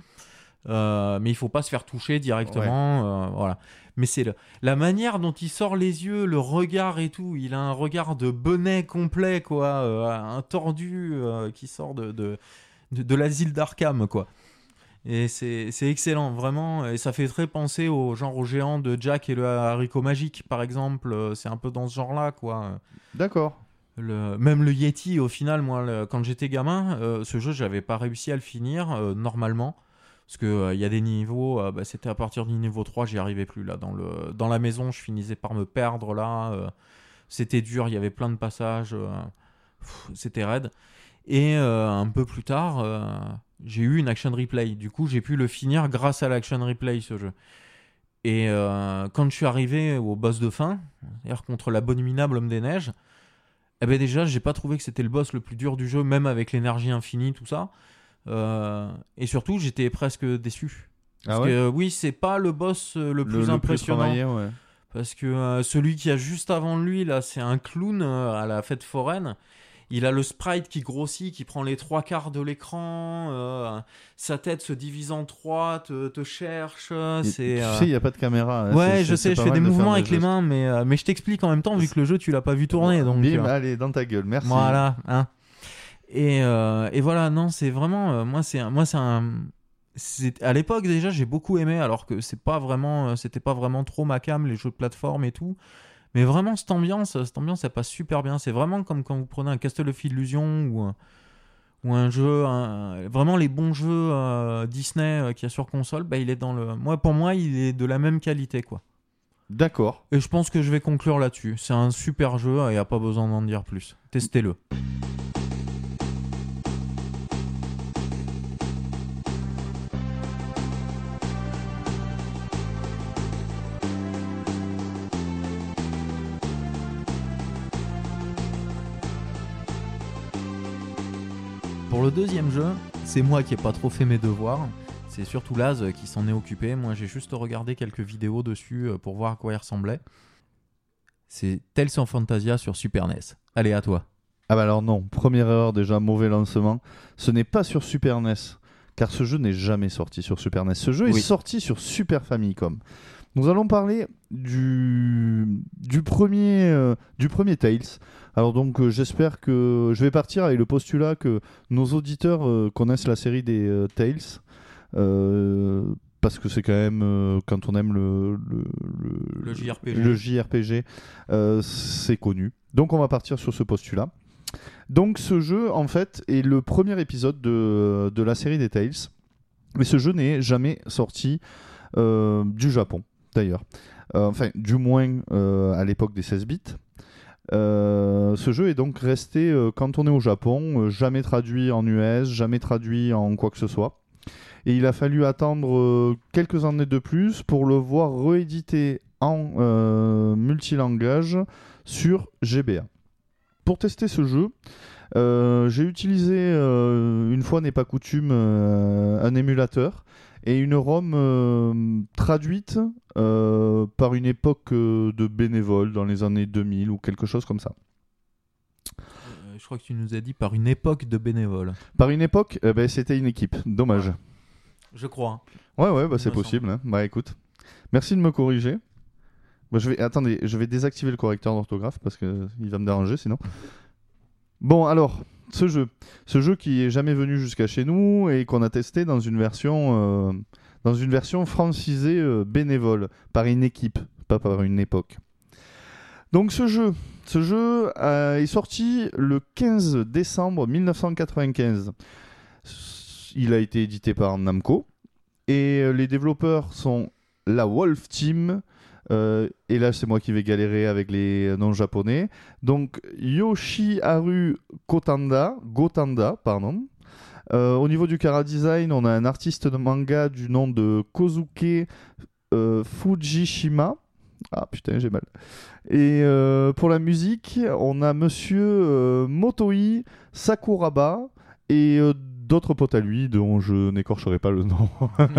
Euh, mais il faut pas se faire toucher directement. euh, voilà. Mais c'est le- la manière dont il sort les yeux, le regard et tout. Il a un regard de bonnet complet, quoi. euh, un tordu euh, qui sort de, de, de, de l'asile d'Arkham, quoi. Et c'est, c'est excellent, vraiment. Et ça fait très penser au genre au géant de Jack et le haricot magique, par exemple. Euh, C'est un peu dans ce genre-là, quoi. D'accord. Le, même le Yeti, au final, moi, le- quand j'étais gamin, euh, ce jeu, j'avais pas réussi à le finir euh, normalement. Parce qu'il euh, y a des niveaux, euh, bah, c'était à partir du niveau trois, j'y arrivais plus. Là. Dans, le, dans la maison, je finissais par me perdre. Là, euh, c'était dur, il y avait plein de passages. euh, pff, c'était raide. Et euh, un peu plus tard, euh, j'ai eu une action replay. Du coup, j'ai pu le finir grâce à l'action replay, ce jeu. Et euh, quand je suis arrivé au boss de fin, c'est-à-dire contre l'abominable homme des neiges, eh ben déjà, j'ai pas trouvé que c'était le boss le plus dur du jeu, même avec l'énergie infinie, tout ça. Euh, et surtout, j'étais presque déçu. Parce Ah ouais que euh, oui, c'est pas le boss euh, le plus le, impressionnant. Le plus travaillé, ouais. Parce que euh, celui qui a juste avant lui, là, c'est un clown euh, à la fête foraine. Il a le sprite qui grossit, qui prend les trois quarts de l'écran. euh, sa tête se divise en trois, te, te cherche. Et C'est, tu euh, sais, il n'y a pas de caméra. hein. Ouais, C'est- je c'est sais, je pas fais mal des de mouvements faire avec des les gestes. mains, mais, euh, mais je t'explique en même temps, vu que le jeu, tu l'as pas vu tourner. Donc, Bim, euh, allez, dans ta gueule, merci. voilà, hein. Et, euh, et voilà, non, c'est vraiment, euh, moi, c'est, un- moi, c'est un, c'est, à l'époque déjà, j'ai beaucoup aimé, alors que c'est pas vraiment, euh, c'était pas vraiment trop ma cam, les jeux de plateforme et tout. Mais vraiment, cette ambiance, cette ambiance, elle passe super bien. C'est vraiment comme quand vous prenez un Castle of Illusion ou un, ou un jeu, un- vraiment les bons jeux euh, Disney euh, qu'il y a sur console, bah, il est dans le, moi, pour moi, il est de la même qualité, quoi. D'accord. Et je pense que je vais conclure là-dessus. C'est un super jeu, il n'y a pas besoin d'en dire plus. Testez-le. pour le deuxième jeu, c'est moi qui n'ai pas trop fait mes devoirs. C'est surtout Laz qui s'en est occupé. Moi, j'ai juste regardé quelques vidéos dessus pour voir à quoi il ressemblait. C'est Tales of Fantasia sur Super N E S. Allez, à toi. Ah bah alors non, première erreur déjà, mauvais lancement. Ce n'est pas sur Super N E S, car ce jeu n'est jamais sorti sur Super N E S. Ce jeu oui. est sorti sur Super Famicom. Nous allons parler du, du, premier, euh, du premier Tales. Alors donc euh, j'espère que je vais partir avec le postulat que nos auditeurs euh, connaissent la série des euh, Tales. Euh, parce que c'est quand même, euh, quand on aime le, le, le, le J R P G, le J R P G euh, c'est connu. Donc on va partir sur ce postulat. Donc ce jeu en fait est le premier épisode de, de la série des Tales. Mais ce jeu n'est jamais sorti euh, du Japon d'ailleurs. Euh, enfin du moins euh, à l'époque des seize bits. Euh, ce jeu est donc resté euh, cantonné au Japon, euh, jamais traduit en U S, jamais traduit en quoi que ce soit. Et il a fallu attendre euh, quelques années de plus pour le voir réédité en euh, multilangage sur G B A. Pour tester ce jeu, euh, j'ai utilisé, euh, une fois n'est pas coutume, euh, un émulateur et une ROM euh, traduite euh, par une époque euh, de bénévoles dans les années deux mille ou quelque chose comme ça. Euh, je crois que tu nous as dit par une époque de bénévoles. Par une époque, euh, bah, c'était une équipe. Dommage. Ouais. Je crois. Ouais, ouais, bah, c'est possible. Hein. Bah écoute, merci de me corriger. Bah, je vais... Attendez, je vais désactiver le correcteur d'orthographe parce qu'il va me déranger sinon. Bon, alors, ce jeu. Ce jeu qui est jamais venu jusqu'à chez nous et qu'on a testé dans une version, euh, dans une version francisée euh, bénévole, par une équipe, pas par une époque. Donc ce jeu, ce jeu euh, est sorti le quinze décembre mille neuf cent quatre-vingt-quinze. Il a été édité par Namco et euh, les développeurs sont la Wolf Team. Euh, et là, c'est moi qui vais galérer avec les noms japonais. Donc Yoshiharu Gotanda, Gotanda, pardon. Euh, au niveau du chara-design, on a un artiste de manga du nom de Kozuke euh, Fujishima. Ah putain, j'ai mal. Et euh, pour la musique, on a monsieur euh, Motoi Sakuraba et euh, d'autres potes à lui dont je n'écorcherai pas le nom.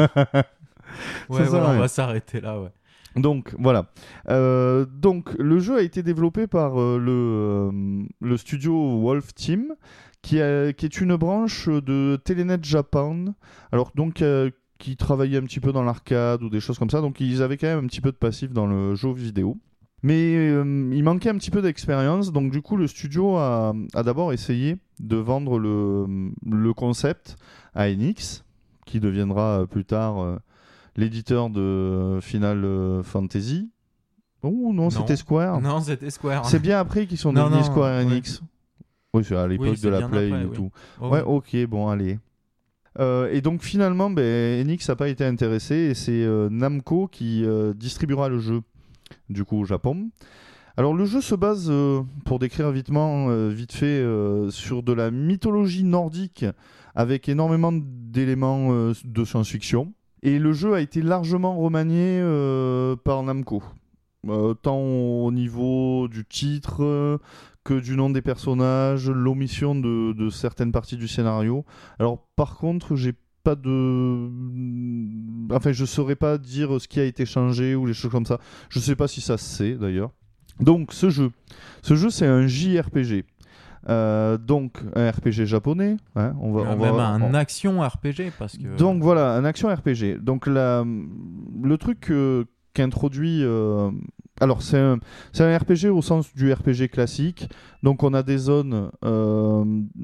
ouais, voilà, on va s'arrêter là, ouais. Donc voilà. Euh, donc le jeu a été développé par euh, le, euh, le studio Wolf Team, qui, a, qui est une branche de Telenet Japan. Alors donc euh, qui travaillait un petit peu dans l'arcade ou des choses comme ça. Donc ils avaient quand même un petit peu de passif dans le jeu vidéo. Mais euh, il manquait un petit peu d'expérience. Donc du coup le studio a, a d'abord essayé de vendre le, le concept à Enix, qui deviendra plus tard euh, l'éditeur de Final Fantasy. Oh non, non, c'était Square. Non, c'était Square. C'est bien après qu'ils sont non, devenus non, Square Enix. Ouais. Oui, c'est à l'époque oui, c'est de la Play après, et oui. tout. Oh, ouais, oui. ok, bon, allez. Euh, et donc finalement, ben, Enix n'a pas été intéressé et c'est euh, Namco qui euh, distribuera le jeu du coup au Japon. Alors le jeu se base, euh, pour décrire vitement, euh, vite fait, euh, sur de la mythologie nordique avec énormément d'éléments euh, de science-fiction. Et le jeu a été largement remanié euh, par Namco, euh, tant au niveau du titre euh, que du nom des personnages, l'omission de, de certaines parties du scénario. Alors par contre, j'ai pas de... Enfin, je saurais pas dire ce qui a été changé ou les choses comme ça. Je sais pas si ça se sait d'ailleurs. Donc ce jeu, ce jeu c'est un J R P G. Euh, donc un R P G japonais, hein, on va, on même va, un on... action R P G parce que. Donc voilà, un action R P G. Donc la, le truc euh, qu'introduit, euh... alors c'est un, c'est un R P G au sens du R P G classique. Donc on a des zones, euh...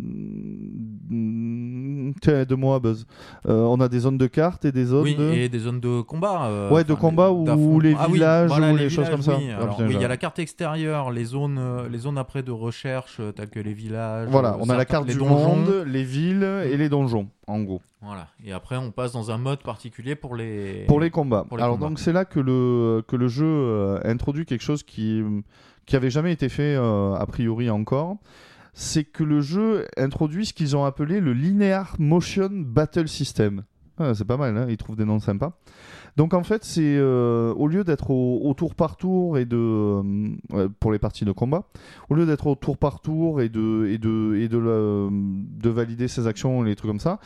tiens aide-moi Buzz. Euh, on a des zones de cartes et des zones oui, de. et des zones de combat. Euh, ouais, de combat ou les ah, villages oui, voilà, ou les, les choses villages, comme ça. Oui. Alors, oui, il y a la carte extérieure, les zones, euh, les zones après de recherche euh, telles que les villages. Voilà, euh, on a la carte les du donjons. monde, les villes et les donjons, en gros. Voilà. Et après, on passe dans un mode particulier pour les. Pour les combats. Pour les Alors combats. donc c'est là que le que le jeu euh, introduit quelque chose qui qui avait jamais été fait euh, a priori encore. C'est que le jeu introduit ce qu'ils ont appelé le Linear Motion Battle System. Ah, c'est pas mal, hein, ils trouvent des noms sympas. Donc en fait, c'est euh, au lieu d'être au, au tour par tour et de euh, pour les parties de combat, au lieu d'être au tour par tour et de et de et de, la- de valider ses actions, les trucs comme ça,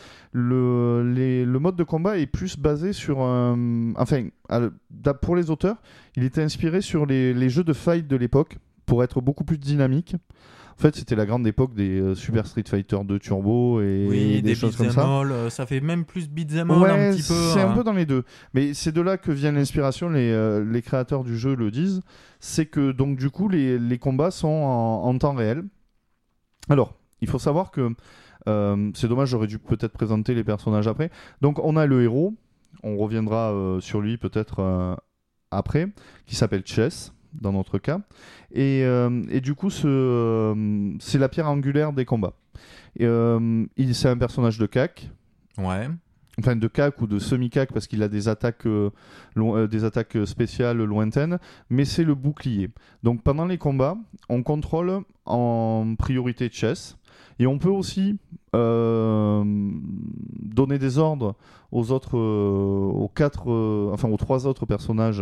le les- le mode de combat est plus basé sur un, enfin à le- d'a- pour les auteurs, il était inspiré sur les, les jeux de fight de l'époque pour être beaucoup plus dynamique. En fait, c'était la grande époque des euh, Super Street Fighter deux Turbo et Oui, des, des choses comme beat'em ça. all, euh, ça fait même plus beat'em all un Ouais, petit peu. c'est un hein. peu dans les deux. Mais c'est de là que vient l'inspiration, les, euh, les créateurs du jeu le disent. C'est que donc du coup, les, les combats sont en, en temps réel. Alors, il faut savoir que euh, c'est dommage, j'aurais dû peut-être présenter les personnages après. Donc on a le héros, on reviendra euh, sur lui peut-être euh, après, qui s'appelle Chess dans notre cas. Et, euh, et du coup, ce, euh, c'est la pierre angulaire des combats. Et, euh, il, c'est un personnage de C A C. Ouais. Enfin, de C A C ou de semi-C A C parce qu'il a des attaques, euh, lo- euh, des attaques spéciales lointaines, mais c'est le bouclier. Donc pendant les combats, on contrôle en priorité Chess et on peut aussi euh, donner des ordres aux autres, euh, aux quatre, euh, enfin aux trois autres personnages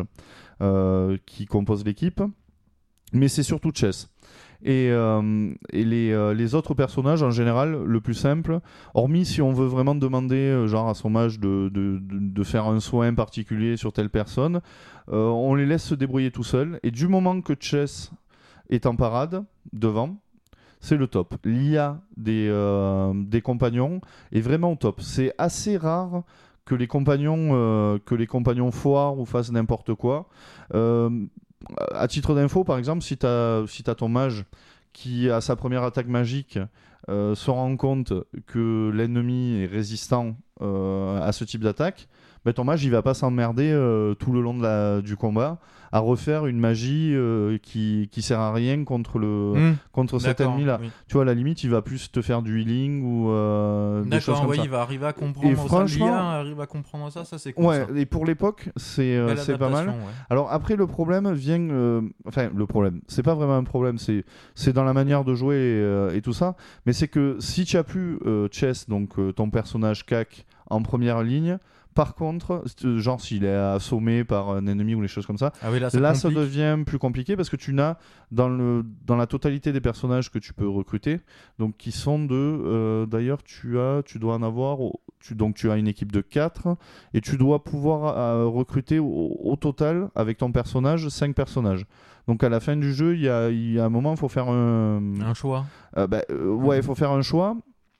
euh, qui composent l'équipe, mais c'est surtout Chess. Et, euh, et les, euh, les autres personnages, en général, le plus simple, hormis si on veut vraiment demander euh, genre à son mage de, de, de, de faire un soin particulier sur telle personne, euh, on les laisse se débrouiller tout seuls. Et du moment que Chess est en parade, devant, c'est le top. L'I A des, euh, des compagnons est vraiment au top. C'est assez rare que les compagnons, euh, que les compagnons foirent ou fassent n'importe quoi. Euh, à titre d'info, par exemple, si tu as si t'as ton mage qui, à sa première attaque magique, euh, se rend compte que l'ennemi est résistant euh, à ce type d'attaque, ben, ton mage il va pas s'emmerder euh, tout le long de la, du combat à refaire une magie euh, qui, qui sert à rien contre, le, Hmm. contre cet D'accord, ennemi-là. oui. Tu vois, à la limite, il va plus te faire du healing ou euh, des choses D'accord, comme oui, ça. il va arriver à Et comprendre ça. franchement- L'I A arrive à comprendre ça, ça c'est cool. Ouais, ça. et pour l'époque, c'est euh, Belle c'est pas mal. adaptation, ouais. Alors après, le problème vient... euh, Enfin, le problème, c'est pas vraiment un problème, c'est c'est dans la manière de jouer et, euh, et tout ça, mais c'est que si tu as plus euh, Chess, donc euh, ton personnage C A C, en première ligne, par contre, euh, genre s'il est assommé par un ennemi ou les choses comme ça, Ah oui, là ça là ça complique. devient plus compliqué parce que tu n'as dans, le, dans la totalité des personnages que tu peux recruter, donc qui sont de... euh, D'ailleurs, tu as, tu dois en avoir... Tu, donc tu as une équipe de quatre et tu dois pouvoir euh, recruter au, au total avec ton personnage cinq personnages. Donc à la fin du jeu, il y a, il y a un moment, il faut faire un... Un choix. Euh, bah, euh, ouais, il faut faire un choix.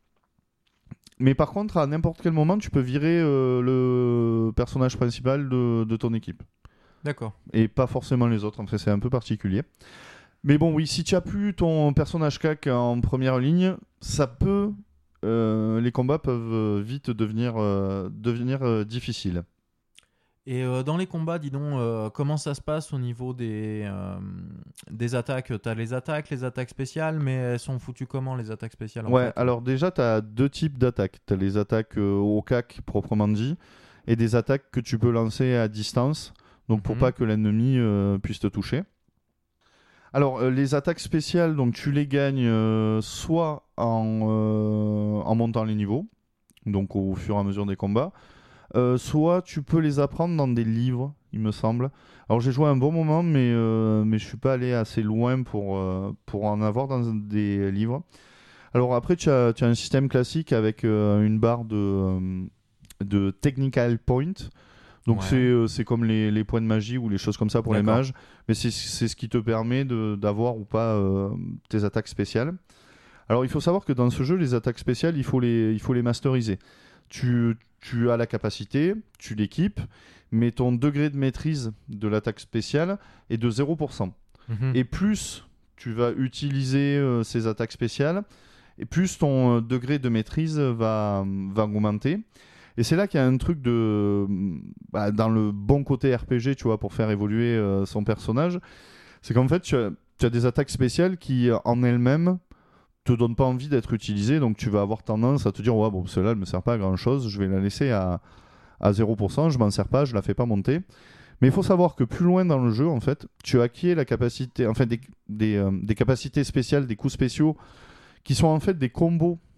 Mais par contre, à n'importe quel moment, tu peux virer euh, le personnage principal de, de ton équipe. D'accord. Et pas forcément les autres, en fait, c'est un peu particulier. Mais bon, oui, si tu as plus ton personnage C A C en première ligne, ça peut... euh, les combats peuvent euh, vite devenir, euh, devenir euh, difficiles. Et euh, dans les combats, dis donc, euh, comment ça se passe au niveau des, euh, des attaques? T'as les attaques, les attaques spéciales, mais elles sont foutues comment les attaques spéciales en Ouais, fait alors déjà, tu as deux types d'attaques. Tu as les attaques euh, au C A C proprement dit, et des attaques que tu peux lancer à distance, donc pour Mhm. pas que l'ennemi euh, puisse te toucher. Alors, euh, les attaques spéciales, donc tu les gagnes euh, soit en, euh, en montant les niveaux, donc au fur et à mesure des combats, euh, soit tu peux les apprendre dans des livres, il me semble. Alors j'ai joué un bon moment, mais, euh, mais je suis pas allé assez loin pour, euh, pour en avoir dans des livres. Alors après, tu as, tu as un système classique avec euh, une barre de, euh, de technical point. Donc Ouais. c'est euh, c'est comme les, les points de magie ou les choses comme ça pour les D'accord. mages. Mais c'est c'est ce qui te permet de- d'avoir ou pas euh, tes attaques spéciales. Alors il faut savoir que dans ce jeu, les attaques spéciales, il faut les, il faut les masteriser. Tu, tu as la capacité, tu l'équipes, mais ton degré de maîtrise de l'attaque spéciale est de zéro pour cent. Mhm. Et plus tu vas utiliser euh, ces attaques spéciales, et plus ton euh, degré de maîtrise va, va augmenter. Et c'est là qu'il y a un truc de... Bah, dans le bon côté R P G, tu vois, pour faire évoluer euh, son personnage, c'est qu'en fait, tu as, tu as des attaques spéciales qui, en elles-mêmes, te donnent pas envie d'être utilisées, donc tu vas avoir tendance à te dire, ouais, bon, celle-là, elle me sert pas à grand-chose, je vais la laisser à, à zéro pour cent, je m'en sers pas, je la fais pas monter. Mais il faut savoir que plus loin dans le jeu, en fait, tu acquiers la capacité, enfin, des, des, euh, des capacités spéciales, des coups spéciaux, qui sont en fait des combos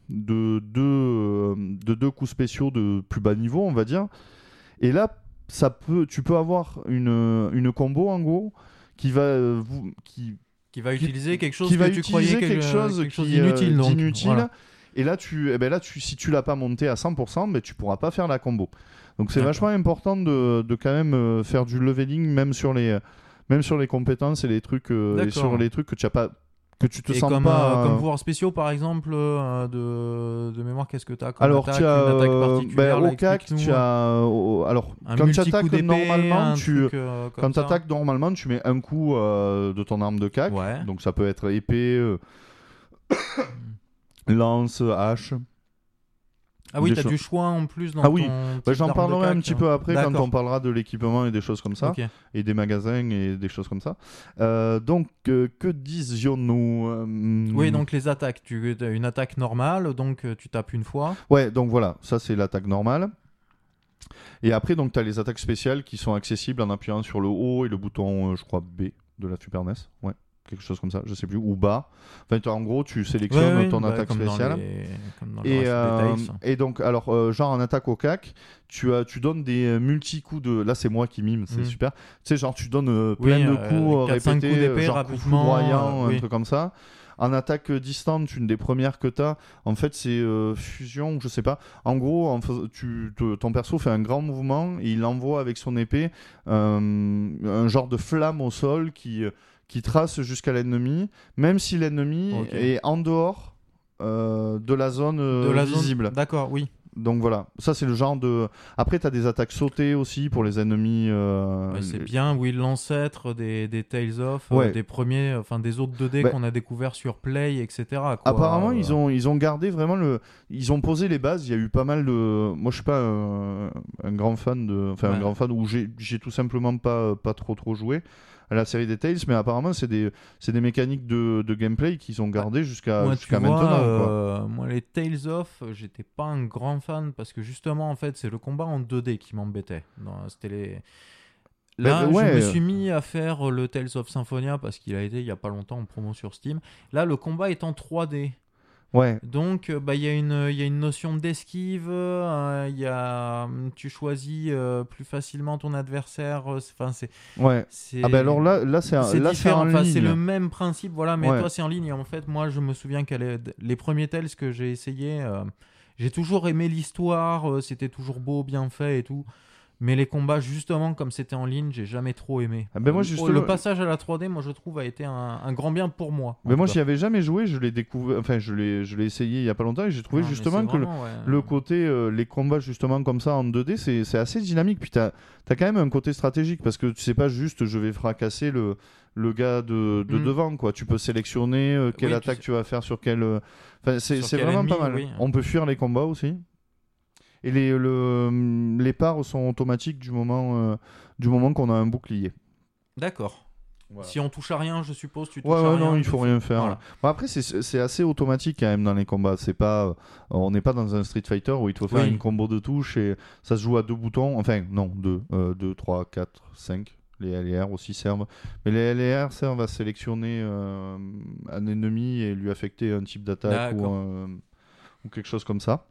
de deux, euh, de deux coups spéciaux de plus bas niveau, on va dire. Et là, ça peut, tu peux avoir une, une combo en gros qui va, euh, vous, qui, Qui va utiliser quelque chose qui que va tu utiliser croyais quelque que- chose, quelque chose qui, euh, d'inutile. donc, d'inutile. voilà. Et là, tu, eh ben là tu, si tu l'as pas monté à cent pour cent, ben, tu pourras pas faire la combo. Donc c'est D'accord. vachement important de, de quand même euh, faire du leveling, même sur les, même sur les compétences et les trucs, euh, et D'accord. sur les trucs que tu as pas, que tu te Et sens comme, pas. euh, comme euh, pouvoirs spéciaux, par exemple, euh, de, de mémoire, qu'est-ce que tu as comme Alors, attaque, tu as, une attaque euh, particulière ben, là, au C A C, explique-nous, tu as, euh, alors, un quand tu multi-coup attaques d'épée, normalement, un tu, truc, euh, comme quand tu ça. attaques normalement, tu mets un coup euh, de ton arme de C A C. Ouais. Donc ça peut être épée, euh, lance, hache. Ah oui, des t'as choses- du choix en plus dans Ah oui, ton Bah, type j'en d'arme de parlerai un cac. petit peu après quand D'accord. on parlera de l'équipement et des choses comme ça, Ok. et des magasins et des choses comme ça. Euh, donc, euh, que disions-nous euh, Oui, donc les attaques. Tu as une attaque normale, donc euh, tu tapes une fois. Ouais, donc voilà, ça c'est l'attaque normale. Et après, donc, tu as les attaques spéciales qui sont accessibles en appuyant sur le haut et le bouton, euh, je crois, B de la Super N E S. Ouais, quelque chose comme ça, je sais plus, ou bas. Enfin, t'as- en gros, tu sélectionnes Ouais, ouais, ton bah, attaque comme dans spéciale. les- comme dans le Et, reste euh, des Tales. et donc, alors, euh, genre en attaque au C A C, tu, as, tu donnes des euh, multi-coups de. Là, c'est moi qui mime, c'est Mm. super. Tu sais, genre, tu donnes euh, Oui, plein de euh, coups euh, quatre cinq répétés, coups d'épée euh, genre coups rapidement, foudroyants, euh, un oui. truc comme ça. En attaque euh, distante, une des premières que tu as, en fait, c'est euh, fusion, je sais pas. En gros, en fais- tu, te- ton perso fait un grand mouvement et il envoie avec son épée euh, un genre de flamme au sol qui, euh, qui trace jusqu'à l'ennemi, même si l'ennemi Ok. est en dehors euh, de la zone euh, De la visible. zone. D'accord, oui. Donc voilà, ça c'est le genre de. Après, tu as des attaques sautées aussi pour les ennemis. euh, Ouais, c'est les- bien, oui, l'ancêtre des, des Tales of, euh, Ouais. des premiers, enfin des autres deux D Bah, qu'on a découvert sur Play, et cetera. quoi. Apparemment, Euh, ils ont, ils ont gardé vraiment le. Ils ont posé les bases. Il y a eu pas mal de. Moi, je suis pas un, un grand fan de. Enfin, Ouais. un grand fan où j'ai j'ai tout simplement pas, pas trop trop joué à la série des Tales, mais apparemment, c'est des, c'est des mécaniques de, de gameplay qu'ils ont gardées jusqu'à Moi, jusqu'à tu vois, maintenant. quoi. euh, moi, les Tales of, j'étais pas un grand fan parce que justement, en fait, c'est le combat en deux D qui m'embêtait. Non, C'était les. Là, Bah, ouais. je me suis mis à faire le Tales of Symphonia parce qu'il a été il y a pas longtemps en promo sur Steam. Là, le combat est en trois D. Ouais. Donc, euh, bah, il y a une, il y a une notion d'esquive. euh, il y a, tu choisis euh, plus facilement ton adversaire. euh, c'est- Enfin, c'est, Ouais. c'est. Ah ben alors là, là c'est un- c'est là, c'est différent. en Enfin, ligne. c'est le même principe, voilà. Mais Ouais. toi, c'est en ligne. Et en fait, moi, je me souviens que les, les premiers Tales que j'ai essayé, euh, j'ai toujours aimé l'histoire. euh, c'était toujours beau, bien fait et tout. Mais les combats, justement, comme c'était en ligne, j'ai jamais trop aimé. Ah ben moi, Euh, justement- Le passage à la trois D, moi, je trouve, a été un, un grand bien pour moi. en Mais moi, tout j'y cas. avais jamais joué. Je l'ai découvert. Enfin, je l'ai, je l'ai essayé il y a pas longtemps et j'ai trouvé Non, mais justement c'est que le, vraiment, ouais. le côté, euh, les combats justement comme ça en deux D, c'est c'est assez dynamique. Puis t'as as quand même un côté stratégique parce que tu sais pas juste je vais fracasser le, le gars de, de Mm. devant, quoi. Tu peux sélectionner euh, quelle Oui, puis attaque c'est- tu vas faire sur quel. euh, Enfin, c'est Sur c'est quel vraiment ennemi, pas mal. oui. On peut fuir les combats aussi. Et les, le, les parts sont automatiques du moment, euh, du moment qu'on a un bouclier. D'accord. Voilà. Si on touche à rien, je suppose, tu touches Ouais, à ouais, rien. non, il tu faut fais- rien faire. Voilà. Bon, après, c'est- c'est assez automatique quand même dans les combats. C'est pas, euh, on n'est pas dans un Street Fighter où il faut faire Oui. une combo de touches et ça se joue à deux boutons. Enfin, non, deux, euh, deux, trois, quatre, cinq. Les L et R aussi servent. Mais les L et R servent à sélectionner euh, un ennemi et lui affecter un type d'attaque ou, D'accord. un- ou quelque chose comme ça.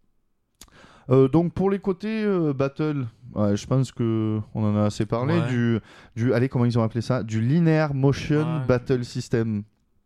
Euh, donc pour les côtés euh, battle, ouais, je pense que on en a assez parlé Ouais. du, du, allez comment ils ont appelé ça, du linear motion Ouais. battle system.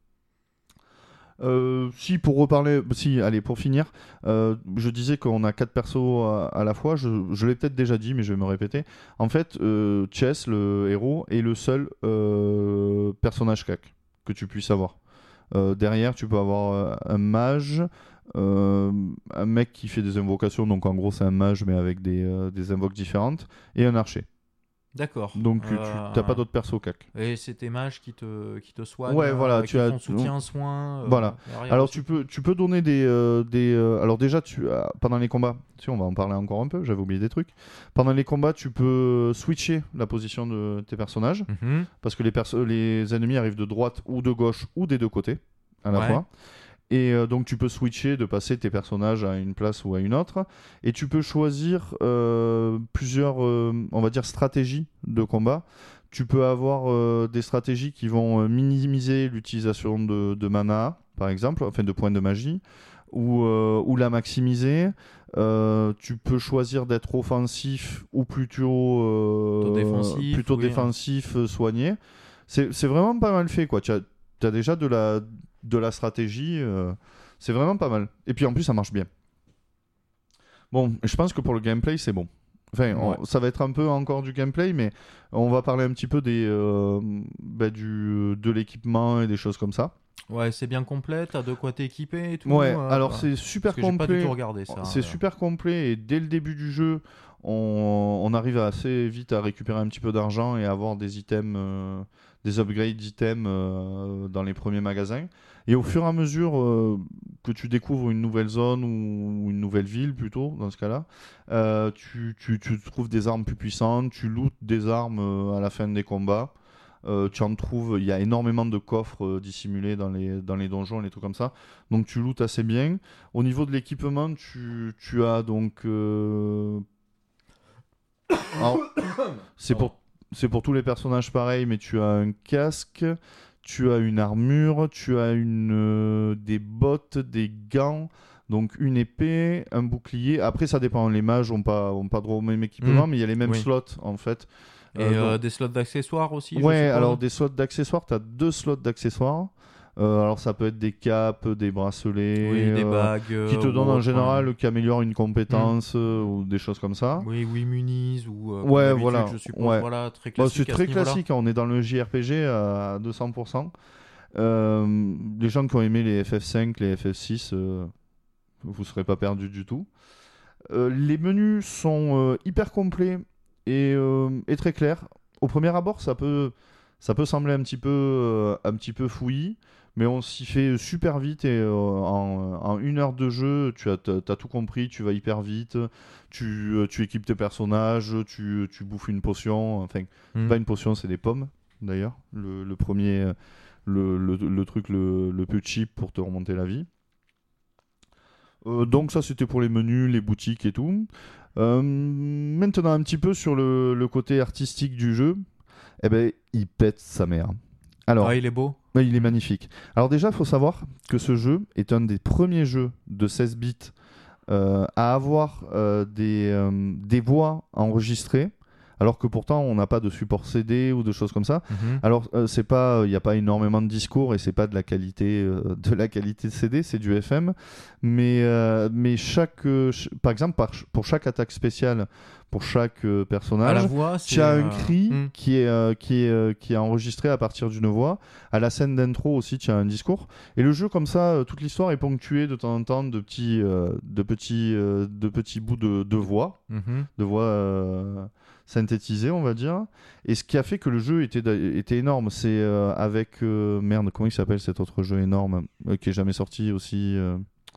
Euh, si pour reparler, si allez pour finir, euh, je disais qu'on a quatre persos à, à la fois. Je, je l'ai peut-être déjà dit, mais je vais me répéter. En fait, euh, Chess, le héros, est le seul euh, personnage C A C que tu puisses avoir. Euh, derrière, tu peux avoir euh, un mage, euh, un mec qui fait des invocations, donc en gros c'est un mage mais avec des, euh, des invoques différentes, et un archer. D'accord. Donc tu Euh, n'as pas d'autres persos C A C. Et c'est tes mages qui te, qui te soignent, Ouais, voilà, euh, tu qui as- font soutien, soin. euh, Voilà. derrière Alors aussi. tu peux, tu peux donner des... euh, des euh, alors déjà, tu, as- pendant les combats, si on va en parler encore un peu, j'avais oublié des trucs. Pendant les combats, tu peux switcher la position de tes personnages, Mhm. parce que les, perso- les ennemis arrivent de droite ou de gauche ou des deux côtés à la Ouais. fois. Et euh, donc tu peux switcher, de passer tes personnages à une place ou à une autre. Et tu peux choisir euh, plusieurs, euh, on va dire, stratégies de combat. Tu peux avoir euh, des stratégies qui vont euh, minimiser l'utilisation de, de mana, par exemple, enfin de points de magie, ou, euh, ou la maximiser. Euh, tu peux choisir d'être offensif ou plutôt, euh, Plutôt défensif, plutôt oui, défensif euh, soigné. C'est, c'est vraiment pas mal fait, quoi. Tu as, t'as déjà de la, de la stratégie. euh, c'est vraiment pas mal. Et puis en plus, ça marche bien. Bon, je pense que pour le gameplay, c'est bon. Enfin, on- Ouais. ça va être un peu encore du gameplay, mais on va parler un petit peu des, euh, bah, du, de l'équipement et des choses comme ça. Ouais, c'est bien complet, t'as de quoi t'équiper et tout. Ouais, euh, alors bah, c'est super parce que j'ai pas du complet. tout regardé ça. C'est euh. super complet et dès le début du jeu, on, on arrive assez vite à récupérer un petit peu d'argent et avoir des items, euh, des upgrades d'items euh, dans les premiers magasins. Et au fur et à mesure euh, que tu découvres une nouvelle zone ou, ou une nouvelle ville plutôt, dans ce cas-là, euh, tu, tu- tu trouves des armes plus puissantes, tu lootes des armes euh, à la fin des combats. Euh, tu en trouves, il y a énormément de coffres euh, dissimulés dans les, dans les donjons, les trucs comme ça. Donc tu lootes assez bien. Au niveau de l'équipement, tu, tu as donc. euh, alors, c'est pour, c'est pour tous les personnages pareil, mais tu as un casque, tu as une armure, tu as une, euh, des bottes, des gants, donc une épée, un bouclier. Après, ça dépend. Les mages n'ont pas, ont pas droit au même équipement, Mm. mais il y a les mêmes Oui. slots en fait. Et Euh, euh, donc- des slots d'accessoires aussi, je Ouais, suppose. alors des slots d'accessoires, tu as deux slots d'accessoires. Euh, alors ça peut être des capes, des bracelets. Oui, des euh, bagues. qui te euh, donnent ou en autre, général, ouais. qui améliorent une compétence euh, ou des choses comme ça. Oui, oui, Munis ou euh, comme Ouais, d'habitude, voilà. je suppose. Ouais. Voilà, très Bon, classique c'est à très ce niveau-là. classique, hein, on est dans le J R P G à deux cents pour cent. Euh, les gens qui ont aimé les F F cinq, les F F six, euh, vous ne serez pas perdus du tout. Euh, les menus sont euh, hyper complets et, euh, et très clairs. Au premier abord, ça peut, ça peut sembler un petit peu, euh, un petit peu fouillis, mais on s'y fait super vite et euh, en, en une heure de jeu, tu as, t'as, t'as tout compris, tu vas hyper vite, tu, euh, tu équipes tes personnages, tu, tu bouffes une potion, enfin, Mm. pas une potion, c'est des pommes d'ailleurs. Le, le premier, le, le, le truc le, le plus cheap pour te remonter la vie. Euh, donc ça c'était pour les menus, les boutiques et tout. Euh, maintenant un petit peu sur le, le côté artistique du jeu, eh ben il pète sa mère. Alors, Ah, il est beau. ouais, il est magnifique. Alors déjà il faut savoir que ce jeu est un des premiers jeux de seize bits euh, à avoir euh, des, euh, des voix enregistrées. Alors que pourtant on n'a pas de support C D ou de choses comme ça. Mhm. Alors euh, c'est pas, il n'y a pas énormément de discours et c'est pas de la qualité euh, de la qualité de C D, c'est du F M. Mais euh, mais chaque, euh, ch- par exemple par ch- pour chaque attaque spéciale, pour chaque euh, À la personnage, voix, c'est. tu as un euh, cri mm. qui est euh, qui est euh, qui est enregistré à partir d'une voix. À la scène d'intro aussi, tu as un discours. Et le jeu comme ça, euh, toute l'histoire est ponctuée de temps en temps de petits euh, de petits euh, de petits bouts de, de voix, Mhm. de voix euh, synthétisées, on va dire. Et ce qui a fait que le jeu était d'a- était énorme, c'est euh, avec euh, merde, comment il s'appelle cet autre jeu énorme euh, qui est jamais sorti aussi. euh,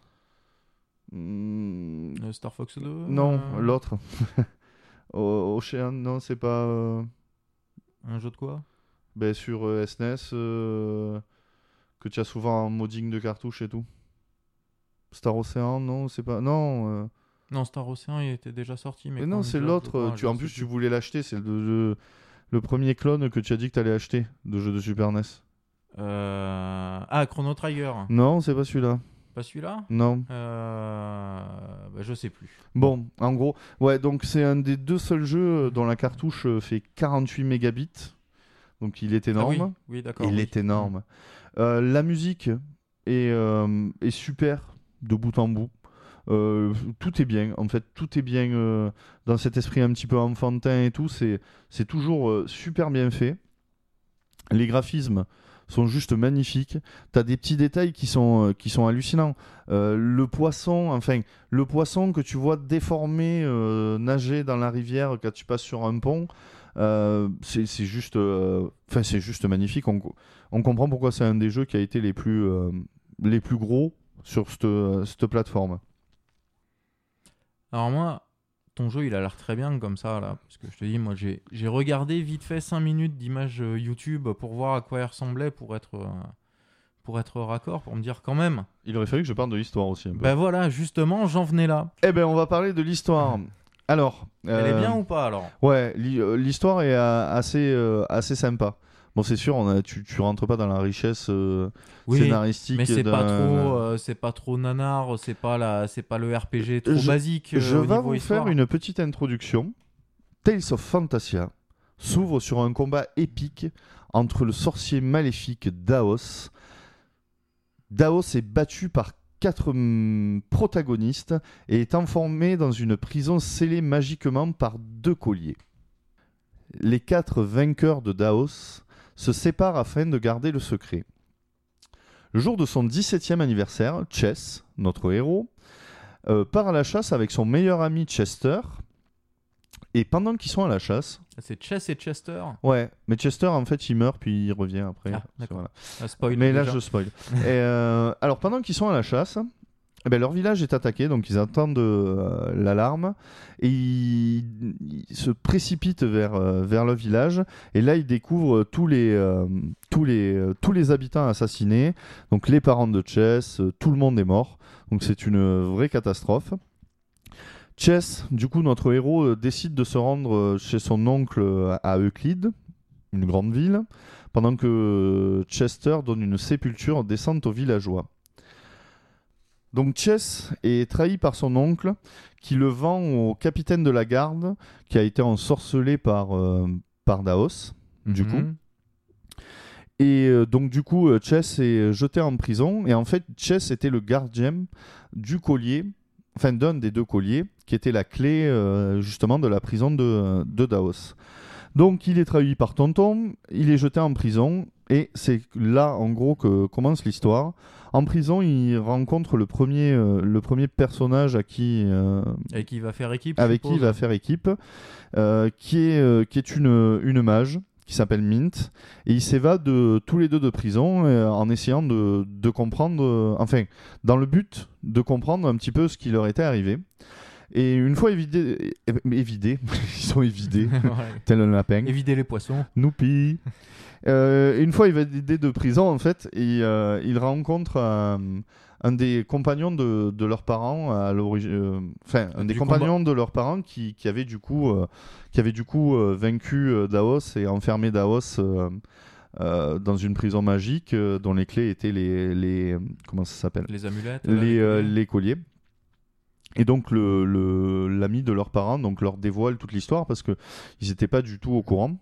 hmm, Euh, Star Fox deux. Non, euh, l'autre. O- Ocean, non, c'est pas. euh, Un jeu de quoi? Ben, sur euh, S N E S, euh, que tu as souvent en modding de cartouches et tout. Star Ocean, non, c'est pas. Non, euh, Non, Star Ocean, il était déjà sorti. Mais mais non, Crown c'est Job, l'autre. je crois, Tu, je en sais plus, tu plus. voulais l'acheter. C'est le, le, le premier clone que tu as dit que tu allais acheter de jeu de Super N E S. Euh, Ah, Chrono Trigger. Non, c'est pas celui-là. Pas celui-là? Non. Euh... Bah, je sais plus. Bon, en gros, ouais, donc c'est un des deux seuls jeux dont la cartouche euh, fait quarante-huit mégabits. Donc il est Ah énorme. oui, oui, d'accord. Il oui. est énorme. Euh, la musique est, euh, est super de bout en bout. Euh, tout est bien, en fait, tout est bien euh, dans cet esprit un petit peu enfantin et tout. C'est, c'est toujours euh, super bien fait. Les graphismes sont juste magnifiques. T'as des petits détails qui sont, euh, qui sont hallucinants. Euh, le poisson, enfin, le poisson que tu vois déformé euh, nager dans la rivière quand tu passes sur un pont, euh, c'est, c'est juste, euh, enfin, c'est juste magnifique. On, on comprend pourquoi c'est un des jeux qui a été les plus, euh, les plus gros sur cette, euh, cette plateforme. Alors moi, ton jeu, il a l'air très bien comme ça, là. Parce que je te dis, moi, j'ai j'ai regardé vite fait cinq minutes d'images euh, YouTube pour voir à quoi il ressemblait pour être, euh, pour être raccord, pour me dire quand même. Il aurait fallu que je parle de l'histoire aussi un peu. Ben voilà, justement, j'en venais là. Eh ben, on va parler de l'histoire. Alors, Elle est euh, bien ou pas, alors? ouais, l'hi- euh, l'histoire est euh, assez, euh, assez sympa. Bon, c'est sûr, on a, tu, tu rentres pas dans la richesse euh, Oui, scénaristique. mais c'est d'un- pas trop, euh, c'est pas trop nanar, c'est pas la, c'est pas le R P G trop Je- basique euh, Je au vais niveau vous histoire. faire une petite introduction. Tales of Fantasia s'ouvre sur un combat épique entre le sorcier maléfique Daos. Daos est battu par quatre hum, protagonistes et est enfermé dans une prison scellée magiquement par deux colliers. Les quatre vainqueurs de Daos se séparent afin de garder le secret. Le jour de son dix-septième anniversaire, Chess, notre héros, euh, part à la chasse avec son meilleur ami Chester. Et pendant qu'ils sont à la chasse, C'est Chess et Chester. ouais, mais Chester en fait il meurt puis il revient après. Ah, d'accord. Voilà. Ah, spoil Mais là déjà. je spoil. Et, euh, alors pendant qu'ils sont à la chasse, eh ben, leur village est attaqué, donc ils entendent euh, l'alarme et ils, ils se précipitent vers, euh, vers le village. Et là ils découvrent tous les, euh, tous les, euh, tous les habitants assassinés, donc les parents de Chess, euh, tout le monde est mort. Donc c'est une vraie catastrophe. Chess, du coup, notre héros euh, décide de se rendre euh, chez son oncle euh, à Euclide, une grande ville, pendant que euh, Chester donne une sépulture décente aux villageois. Donc Chess est trahi par son oncle, qui le vend au capitaine de la garde, qui a été ensorcelé par, euh, par Daos, du Mhm. coup. Et euh, donc du coup, euh, Chess est jeté en prison, et en fait, Chess était le gardien du collier, enfin d'un des deux colliers, qui était la clé euh, justement de la prison de, de Daos. Donc il est trahi par Tonton, il est jeté en prison, et c'est là en gros que commence l'histoire. En prison, il rencontre le premier, euh, le premier personnage à qui, euh, Et qui va faire équipe. avec je qui il suppose. va faire équipe, euh, qui est, euh, qui est une, une mage qui s'appelle Mint, et ils s'évadent de, tous les deux de prison euh, en essayant de, de comprendre, euh, enfin, dans le but de comprendre un petit peu ce qui leur était arrivé. Et une fois évidés, é- évidés, ils sont évidés, Ouais. tel un lapin, Évider les poissons. Noupi. Euh, une fois évadés de prison, en fait, ils, euh, ils rencontrent un, un des compagnons de, de leurs parents à l'origine, euh, enfin un des Du compagnons de leurs parents qui, qui avait du coup, euh, qui avait du coup euh, vaincu euh, Daos et enfermé Daos euh, euh, dans une prison magique euh, dont les clés étaient les, les comment ça s'appelle, Les amulettes. là, les, euh, colliers. les colliers. Et donc le, le- l'ami de leurs parents donc leur dévoile toute l'histoire parce que ils n'étaient pas du tout au courant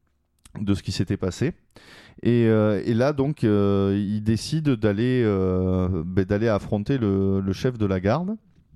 de ce qui s'était passé. Et, euh, et là donc euh, ils décident d'aller euh, ben, d'aller affronter le, le chef de la garde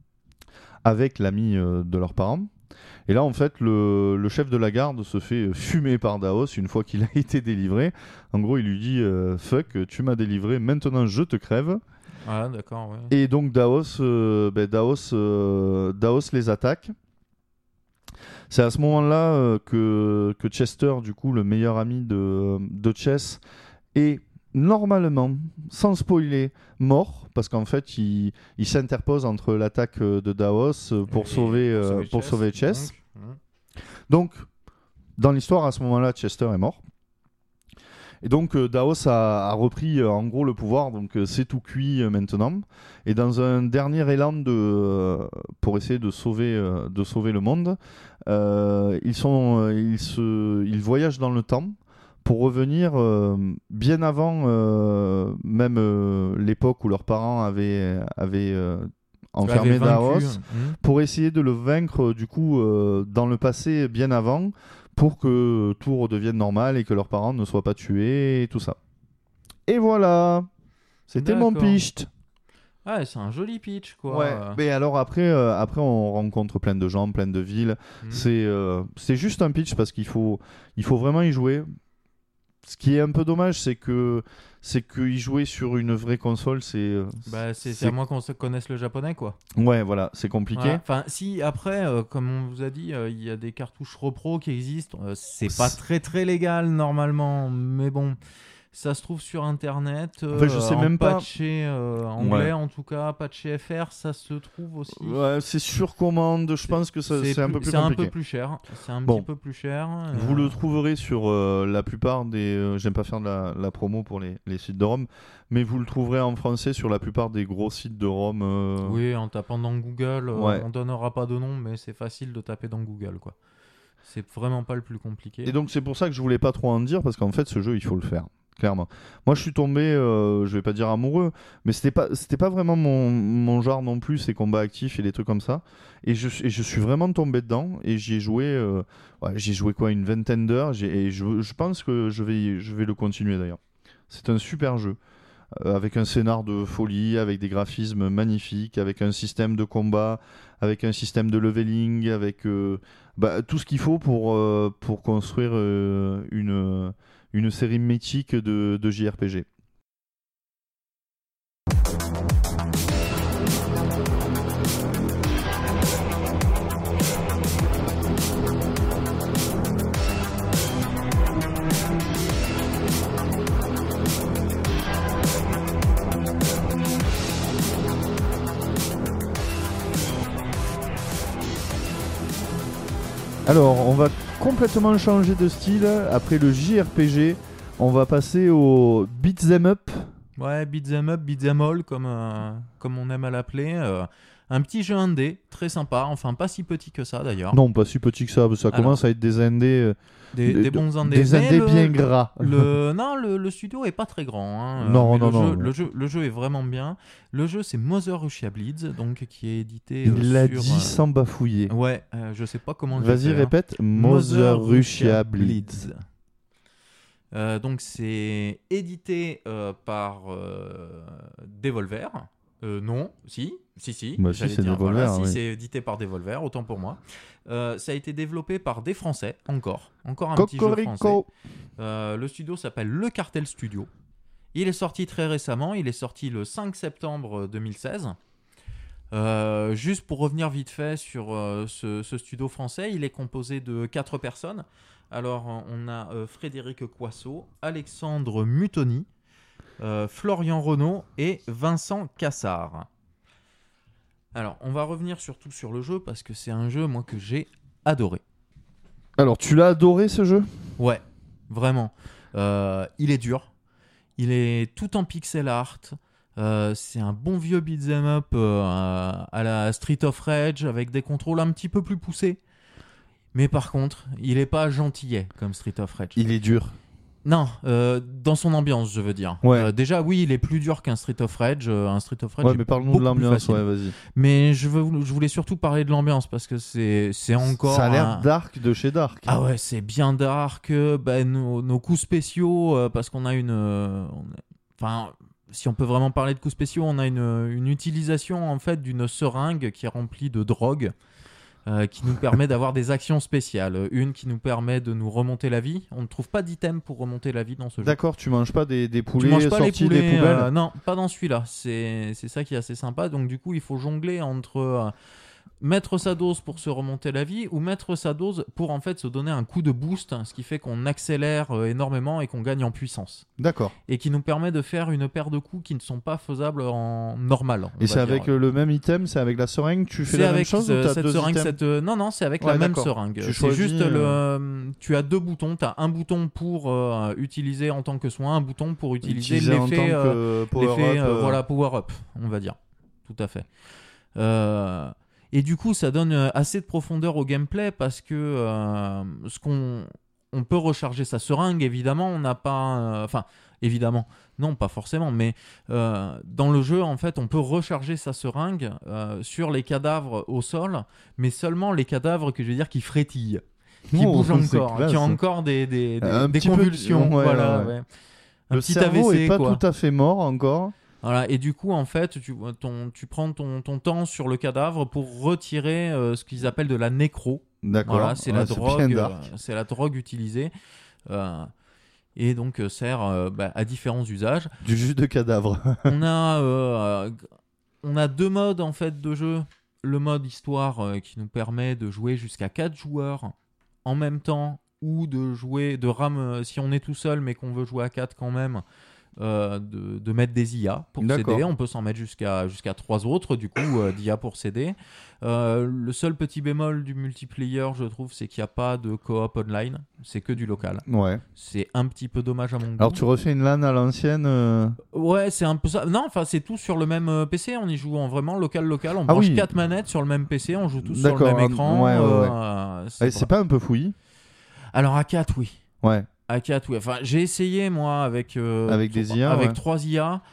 avec l'ami euh, de leurs parents. Et là en fait le, le chef de la garde se fait fumer par Daos une fois qu'il a été délivré. En gros il lui dit euh, fuck, tu m'as délivré, maintenant je te crève. Ah, d'accord, ouais. Et donc Daos, euh, ben, Daos, euh, Daos les attaque. C'est à ce moment-là euh, que, que Chester, du coup, le meilleur ami de, de Chess, est normalement, sans spoiler, mort, parce qu'en fait, il, il s'interpose entre l'attaque euh, de Daos euh, pour Et sauver, euh, pour sauver Chess. donc, hein. Donc, dans l'histoire, à ce moment-là, Chester est mort. Et donc euh, Daos a, a repris euh, en gros le pouvoir, donc euh, c'est tout cuit euh, maintenant. Et dans un dernier élan de, euh, pour essayer de sauver, euh, de sauver le monde, euh, ils, sont, euh, ils, se, ils voyagent dans le temps pour revenir euh, bien avant euh, même euh, l'époque où leurs parents avaient, avaient euh, enfermé Avait vaincu, Daos, hein. pour essayer de le vaincre du coup euh, dans le passé bien avant, pour que tout redevienne normal et que leurs parents ne soient pas tués et tout ça. Et voilà, c'était mon D'accord. pitch. Ah, c'est un joli pitch, quoi. Ouais. Mais alors après, euh, après on rencontre plein de gens, plein de villes. Mhm. C'est euh, c'est juste un pitch parce qu'il faut il faut vraiment y jouer. Ce qui est un peu dommage, c'est que c'est que y jouer sur une vraie console, c'est euh, Bah, c'est, c'est c'est- à moins qu'on se connaisse le japonais, quoi. ouais, voilà, c'est compliqué. Voilà. Enfin, si après, euh, comme on vous a dit, euh, il y a des cartouches repro qui existent. euh, c'est pas C'est- très très légal normalement, mais bon, ça se trouve sur internet. euh, Enfin, je sais en même pas. patché euh, anglais Ouais. en tout cas, patché F R, ça se trouve aussi. Ouais, c'est sur commande. Je pense que ça- c'est un peu plus c'est un compliqué. peu plus cher. C'est un Bon. petit peu plus cher. Vous euh, le trouverez sur euh, la plupart des. euh, J'aime pas faire de la, la promo pour les, les sites de ROM, mais vous le trouverez en français sur la plupart des gros sites de ROM. euh, Oui, en tapant dans Google, euh, Ouais. on donnera pas de nom, mais c'est facile de taper dans Google, quoi. C'est vraiment pas le plus compliqué. Et donc c'est pour ça que je voulais pas trop en dire, parce qu'en fait ce jeu il faut le faire, clairement. Moi je suis tombé, euh, je vais pas dire amoureux, mais c'était pas, c'était pas vraiment mon, mon genre non plus, ces combats actifs et des trucs comme ça. Et je, et je suis vraiment tombé dedans, et j'y ai joué, euh, ouais, j'ai joué quoi, une vingtaine d'heures, j'ai, et je, je pense que je vais, je vais le continuer d'ailleurs. C'est un super jeu. Euh, avec un scénar de folie, avec des graphismes magnifiques, avec un système de combat, avec un système de leveling, avec euh, bah, tout ce qu'il faut pour, euh, pour construire euh, une, une série mythique de, de J R P G. Alors, on va complètement changer de style. Après le J R P G, on va passer au beat'em up. Ouais, beat'em up, beat'em all, comme, euh, comme on aime à l'appeler. Euh, un petit jeu indé, très sympa. Enfin, pas si petit que ça d'ailleurs. Non, pas si petit que ça. Ça Alors, commence à être des indés. Des, des, des bons indés. Des indés le, bien gras. Le, non, le, le studio est pas très grand. Hein, non, mais non, le non. Jeu, le, jeu, le jeu est vraiment bien. Le jeu, c'est Mother Russia Bleeds, donc, qui est édité euh, Il l'a sur... dit euh, sans bafouiller. Ouais, euh, je sais pas comment le Vas-y, faire. répète. Mother Russia Bleeds. Euh, donc, c'est édité euh, par euh, Devolver. Euh, non, si, si, si. Bah si, c'est dire, Devolver. voilà, si, oui. c'est édité par Devolver, autant pour moi. Euh, ça a été développé par des Français, encore. Encore un Cocorico. petit jeu français. Euh, le studio s'appelle Le Cartel Studio. Il est sorti très récemment, il est sorti le cinq septembre deux mille seize. Euh, juste pour revenir vite fait sur euh, ce, ce studio français, il est composé de quatre personnes. Alors, on a euh, Frédéric Coisseau, Alexandre Mutoni, euh, Florian Renaud et Vincent Cassard. Alors, on va revenir surtout sur le jeu parce que c'est un jeu, moi, que j'ai adoré. Alors, tu l'as adoré ce jeu ? Ouais, vraiment. Euh, il est dur. Il est tout en pixel art. Euh, c'est un bon vieux beat'em up euh, à la Street of Rage avec des contrôles un petit peu plus poussés. Mais par contre, il est pas gentillet comme Street of Rage. Il est dur. Non, euh, dans son ambiance, je veux dire. Ouais. Euh, déjà, oui, il est plus dur qu'un Street of Rage. Euh, un Street of Rage. Ouais, mais parle-nous de l'ambiance, ouais, vas-y. Mais je, veux, je voulais surtout parler de l'ambiance parce que c'est, c'est encore. Ça a l'air un... dark de chez Dark. Ah ouais, c'est bien dark. Bah, nos, nos coups spéciaux, euh, parce qu'on a une. Euh, on a... Enfin. Si on peut vraiment parler de coups spéciaux, on a une, une utilisation en fait d'une seringue qui est remplie de drogue, euh, qui nous permet d'avoir des actions spéciales. Une qui nous permet de nous remonter la vie. On ne trouve pas d'item pour remonter la vie dans ce jeu. D'accord, tu manges pas des, des poulets tu manges pas sortis les poulets, des poubelles euh, Non, pas dans celui-là. C'est, c'est ça qui est assez sympa. Donc du coup, il faut jongler entre... Euh, mettre sa dose pour se remonter la vie ou mettre sa dose pour en fait se donner un coup de boost, ce qui fait qu'on accélère euh, énormément et qu'on gagne en puissance. D'accord. Et qui nous permet de faire une paire de coups qui ne sont pas faisables en normal. Et c'est avec euh, le même item, c'est avec la seringue, tu fais c'est la avec même chose ce, ou t'as cette deux seringue, items cette... Non, non, c'est avec ouais, la même d'accord. seringue. Tu c'est choisis, juste euh... le... Tu as deux boutons. Tu as un bouton pour euh, utiliser en tant que soin, un bouton pour utiliser Utiliser l'effet, en tant que euh, power l'effet up, euh, euh... voilà, power up, on va dire. Tout à fait. Euh... Et du coup, ça donne assez de profondeur au gameplay parce que euh, ce qu'on on peut recharger sa seringue, évidemment, on n'a pas... Enfin, euh, évidemment, non, pas forcément, mais euh, dans le jeu, en fait, on peut recharger sa seringue euh, sur les cadavres au sol, mais seulement les cadavres, que je veux dire, qui frétillent, qui oh, bougent encore, classe. qui ont encore des, des, des, Un des petit convulsions. Peu... Ouais, voilà, ouais. Ouais. Un le petit cerveau A V C, est pas quoi. tout à fait mort encore. Voilà, et du coup, en fait, tu, ton, tu prends ton, ton temps sur le cadavre pour retirer euh, ce qu'ils appellent de la nécro. D'accord. Voilà, c'est, ouais, la c'est drogue, euh, c'est la drogue utilisée. Euh, et donc, euh, sert euh, bah, à différents usages. Du jus de cadavre. on, a, euh, on a deux modes, en fait, de jeu. Le mode histoire euh, qui nous permet de jouer jusqu'à quatre joueurs en même temps ou de jouer, de ram, euh, si on est tout seul mais qu'on veut jouer à quatre quand même. euh, de, de mettre des I A pour D'accord. C D. On peut s'en mettre jusqu'à, jusqu'à trois autres, du coup, euh, d'I A pour C D. Euh, le seul petit bémol du multiplayer, je trouve, c'est qu'il n'y a pas de coop online. C'est que du local. Ouais. C'est un petit peu dommage à mon goût. Alors tu refais une LAN à l'ancienne euh... Ouais, c'est un peu ça. Non, enfin, c'est tout sur le même euh, P C. On y joue en vraiment local-local. On Ah branche oui. quatre manettes sur le même P C. On joue tous sur le D'accord, même écran. ouais, ouais, ouais. euh, c'est Eh, pour- c'est pas un peu fouillis? Alors, à quatre, oui. Ouais. À quatre, oui. Enfin, j'ai essayé, moi, avec, euh, Avec des I A, avec ouais. trois I A.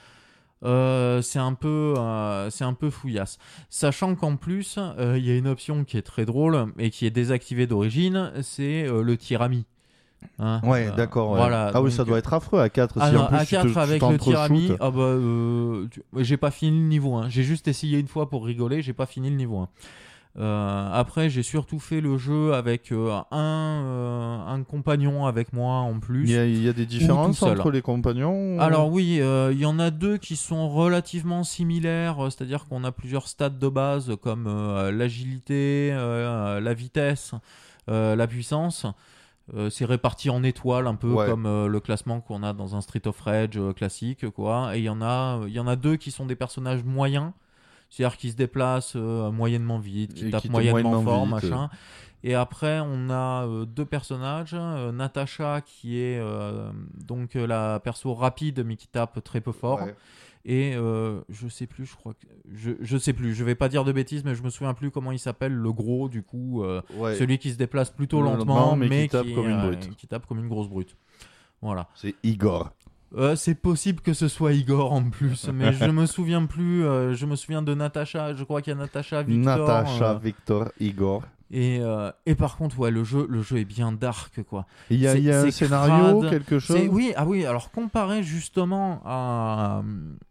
Euh, c'est un peu euh, c'est un peu fouillasse, sachant qu'en plus il euh, y a une option qui est très drôle et qui est désactivée d'origine, c'est euh, le tirami. Hein, Ouais, euh, d'accord. Ouais. Voilà, ah oui, donc, ça doit être affreux à quatre. ah Si non, en plus à tu te- quatre tu avec le t'entre-shootes. tirami, ah bah, euh, tu- j'ai pas fini le niveau un. J'ai juste essayé une fois pour rigoler, j'ai pas fini le niveau un. Euh, après, j'ai surtout fait le jeu avec euh, un, euh, un compagnon avec moi en plus. Il y, a, il y a des différences seul. entre les compagnons ou- Alors oui, il euh, y en a deux qui sont relativement similaires, euh, c'est-à-dire qu'on a plusieurs stats de base comme euh, l'agilité, euh, la vitesse, euh, la puissance. Euh, c'est réparti en étoiles, un peu Ouais. comme euh, le classement qu'on a dans un Street of Rage euh, classique, quoi. Et il y en a, il y en a deux qui sont des personnages moyens, c'est-à-dire qui se déplacent euh, moyennement vite, qui Et tapent qui te moyennement, moyennement fort, vite, machin. Et après, on a euh, deux personnages. Euh, Natacha, qui est euh, donc euh, la perso rapide, mais qui tape très peu fort. Ouais. Et euh, je sais plus, je crois que. Je, je sais plus, je vais pas dire de bêtises, mais je me souviens plus comment il s'appelle, le gros, du coup. euh, Ouais. Celui qui se déplace plutôt Lentement, lentement, mais mais, qui tape comme une euh, brute. qui tape comme une grosse brute. Voilà. C'est Igor. Euh, c'est possible que ce soit Igor en plus, mais je me souviens plus. euh, je me souviens de Natacha. Je crois qu'il y a Natacha, Victor. Natacha, euh, Victor, Igor. et, euh, et par contre, ouais, le jeu, le jeu est bien dark, quoi. Il y a, C'est- il y a un c'est scénario, crade. quelque chose C'est, oui, ah oui. Alors comparé justement à,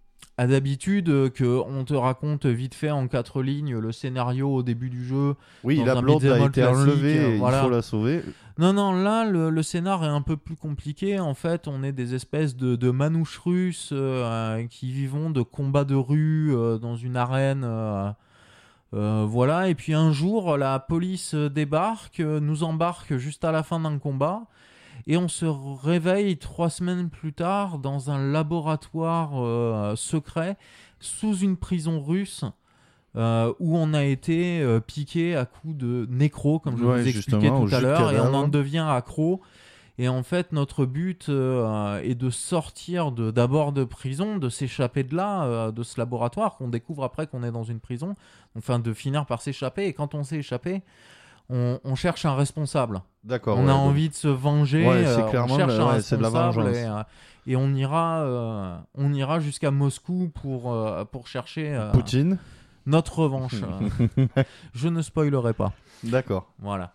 à d'habitude euh, que on te raconte vite fait en quatre lignes le scénario au début du jeu. Oui, dans la un blonde a beat'em all été classique, enlevée euh, et voilà. il faut la sauver. Non, non, là, le, le scénar est un peu plus compliqué. En fait, on est des espèces de, de manouches russes euh, qui vivent de combats de rue euh, dans une arène. euh, euh, voilà. Et puis un jour, la police débarque, euh, nous embarque juste à la fin d'un combat. Et on se réveille trois semaines plus tard dans un laboratoire euh, secret sous une prison russe. Euh, où on a été euh, piqué à coups de nécro, comme je Ouais, vous expliquais justement, au tout jus à de l'heure, et on cadavre. en devient accro. Et en fait, notre but euh, est de sortir de, d'abord de prison, de s'échapper de là, euh, de ce laboratoire, qu'on découvre après qu'on est dans une prison. Enfin, de finir par s'échapper. Et quand on s'est échappé, on, on cherche un responsable. D'accord. on ouais, a donc- envie de se venger. Ouais, c'est euh, clairement on cherche de- un ouais, c'est de la responsable. vengeance. Et, euh, et on ira, euh, on ira jusqu'à Moscou pour, euh, pour chercher euh, Poutine. notre revanche. euh. Je ne spoilerai pas. D'accord. Voilà.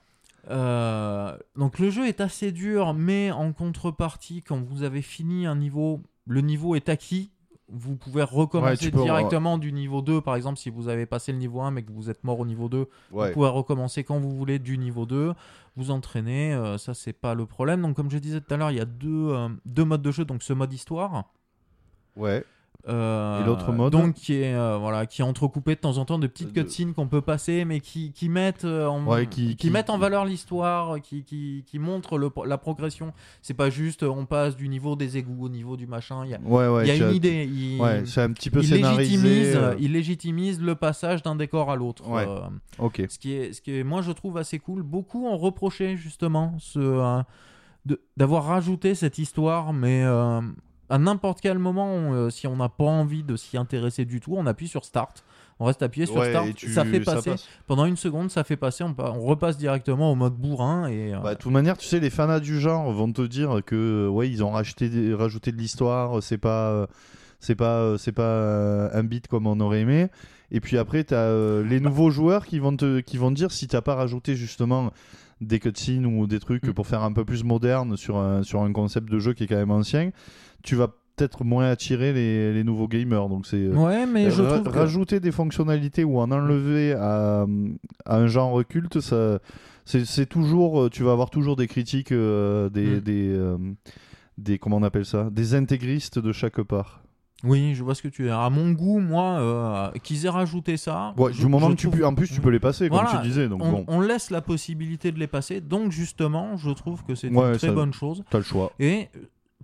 Euh, donc le jeu est assez dur, mais en contrepartie, quand vous avez fini un niveau, le niveau est acquis. Vous pouvez Ouais, recommencer tu peux- directement du niveau deux. Par exemple, si vous avez passé le niveau un mais que vous êtes mort au niveau deux, Ouais. vous pouvez recommencer quand vous voulez du niveau deux. Vous entraînez, euh, ça c'est pas le problème. Donc comme je disais tout à l'heure, il y a deux, euh, deux modes de jeu. Donc ce mode histoire. Ouais. Euh, Et l'autre mode donc qui est euh, voilà, qui est entrecoupé de temps en temps de petites De- cutscenes qu'on peut passer, mais qui, qui mettent euh, en Ouais, qui- qui- mettent en valeur l'histoire, qui, qui, qui montrent le, la progression. C'est pas juste euh, on passe du niveau des égouts au niveau du machin. Il y a, Ouais, ouais. il y a tu une as- idée. Il, Ouais, c'est un petit peu il scénarisé. légitimise, euh, il légitimise le passage d'un décor à l'autre. Ouais. euh, Ok. ce qui est, ce qui est, moi je trouve assez cool. Beaucoup ont reproché justement ce, euh, de- d'avoir rajouté cette histoire, mais euh, à n'importe quel moment, euh, si on n'a pas envie de s'y intéresser du tout, on appuie sur Start. On reste appuyé sur Ouais, Start. et tu- Ça fait passer passe. pendant une seconde, ça fait passer. On, pa- on repasse directement au mode bourrin et. euh, Bah, de toute manière, tu sais, les fanas du genre vont te dire que ouais, ils ont racheté des- rajouté de l'histoire, c'est pas euh, c'est pas euh, c'est pas euh, un beat comme on aurait aimé. Et puis après, tu as les nouveaux joueurs qui vont te qui vont te dire si t'as pas rajouté justement des cutscenes ou des trucs Mm. pour faire un peu plus moderne sur un sur un concept de jeu qui est quand même ancien, tu vas peut-être moins attirer les, les nouveaux gamers. Donc c'est euh, Ouais, mais je ra- trouve que- rajouter des fonctionnalités ou en enlever à, à un genre culte, ça, c'est, c'est toujours, tu vas avoir toujours des critiques, euh, des, Mm. des, euh, des, comment on appelle ça, des intégristes de chaque part. Oui, je vois ce que tu veux dire. À mon goût, moi, euh, qu'ils aient rajouté ça. Ouais, je- du moment je que tu trouve- peux, en plus tu peux les passer, comme Voilà, tu disais. Donc on, bon, on laisse la possibilité de les passer. Donc justement, je trouve que c'est Ouais, une très ça- bonne chose. t'as le choix. Et euh,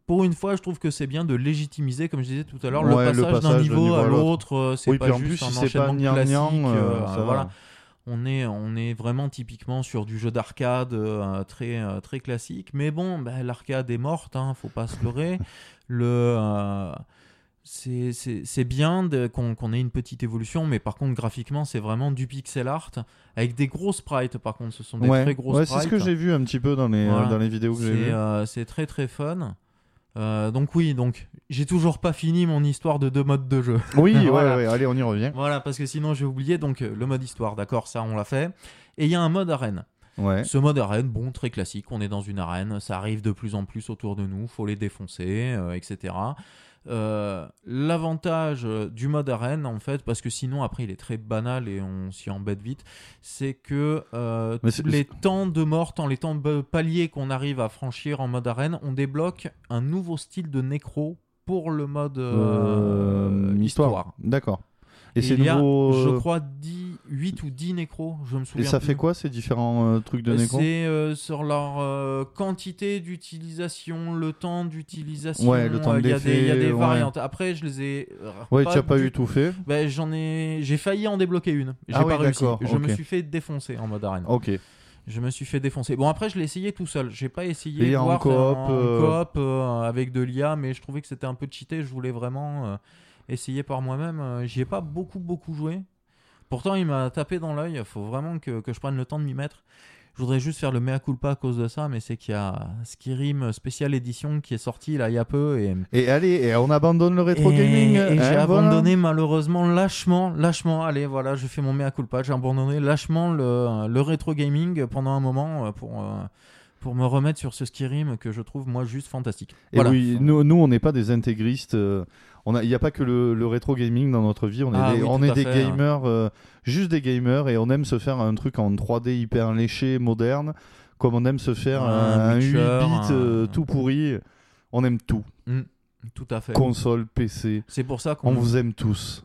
pour une fois, je trouve que c'est bien de légitimiser, comme je disais tout à l'heure, Ouais, le, le passage d'un passage niveau, niveau à à l'autre. l'autre. euh, C'est Oui, pas puis en juste plus, un si c'est pas enchaînement gnang gnang, classique. euh, euh, ça voilà. va. On est, on est vraiment typiquement sur du jeu d'arcade euh, très, euh, très classique. Mais bon, bah, l'arcade est morte, hein, faut pas se leurrer. Le, euh, c'est, c'est, c'est bien de, qu'on, qu'on ait une petite évolution, mais par contre, graphiquement, c'est vraiment du pixel art avec des gros sprites. Par contre, ce sont des Ouais, très gros ouais sprites. c'est ce que j'ai vu un petit peu dans les, Voilà. euh, dans les vidéos que j'ai C'est, vues. euh, c'est très très fun. Euh, donc oui, donc j'ai toujours pas fini mon histoire de deux modes de jeu. Oui, ouais, Voilà. ouais, allez, on y revient. Voilà, parce que sinon j'ai oublié. Donc euh, le mode histoire, d'accord, ça on l'a fait. Et il y a un mode arène. Ouais. Ce mode arène, bon, très classique. On est dans une arène, ça arrive de plus en plus autour de nous, faut les défoncer, euh, et cetera. Euh, l'avantage euh, du mode arène, en fait, parce que sinon après il est très banal et on s'y embête vite, c'est que euh, Mais c'est- les temps de mort, tant les temps de paliers qu'on arrive à franchir en mode arène, on débloque un nouveau style de nécro pour le mode euh, Euh, histoire. histoire. D'accord. Et Et c'est il y a, nouveau. je euh, crois, dix, huit ou dix nécros, je me Et souviens ça plus. fait quoi ces différents euh, trucs de nécro? C'est euh, sur leur euh, quantité d'utilisation, le temps d'utilisation. Ouais, le temps euh, Il y a des, il y a des d'effet, ouais. variantes. Après, je les ai. euh, Ouais, tu n'as pas du- eu tout fait. Ben, j'en ai. J'ai failli en débloquer une. J'ai Ah pas oui, réussi. d'accord, Je ok. me suis fait défoncer en mode arène. Ok. Je me suis fait défoncer. Bon, après, je l'ai essayé tout seul. J'ai pas essayé Et de en voir coop, en, euh, coop, euh, avec de l'I A, mais je trouvais que c'était un peu cheaté. Je voulais vraiment euh, essayer par moi-même. Euh, J'y ai pas beaucoup, beaucoup joué. Pourtant, il m'a tapé dans l'œil. Il faut vraiment que, que je prenne le temps de m'y mettre. Je voudrais juste faire le mea culpa à cause de ça, mais c'est qu'il y a Skyrim Special Edition qui est sorti là il y a peu et Et allez, et on abandonne le rétro et, gaming. et hein, j'ai voilà. abandonné malheureusement lâchement, lâchement. Allez, voilà, je fais mon mea culpa. J'ai abandonné lâchement le, le rétro gaming pendant un moment euh, pour euh, pour me remettre sur ce Skyrim que je trouve moi juste fantastique. Et Voilà. oui, nous, nous, on n'est pas des intégristes. euh, on a- Il n'y a pas que le, le rétro gaming dans notre vie. On est Ah des, oui, on tout est à des fait, gamers, euh, juste des gamers, et on aime se faire un truc en trois D hyper léché, moderne, comme on aime se faire Un un, un Witcher, huit bits euh, un- tout pourri. On aime tout. Mm, tout à fait. Console, P C. C'est pour ça qu'on On vous aime tous.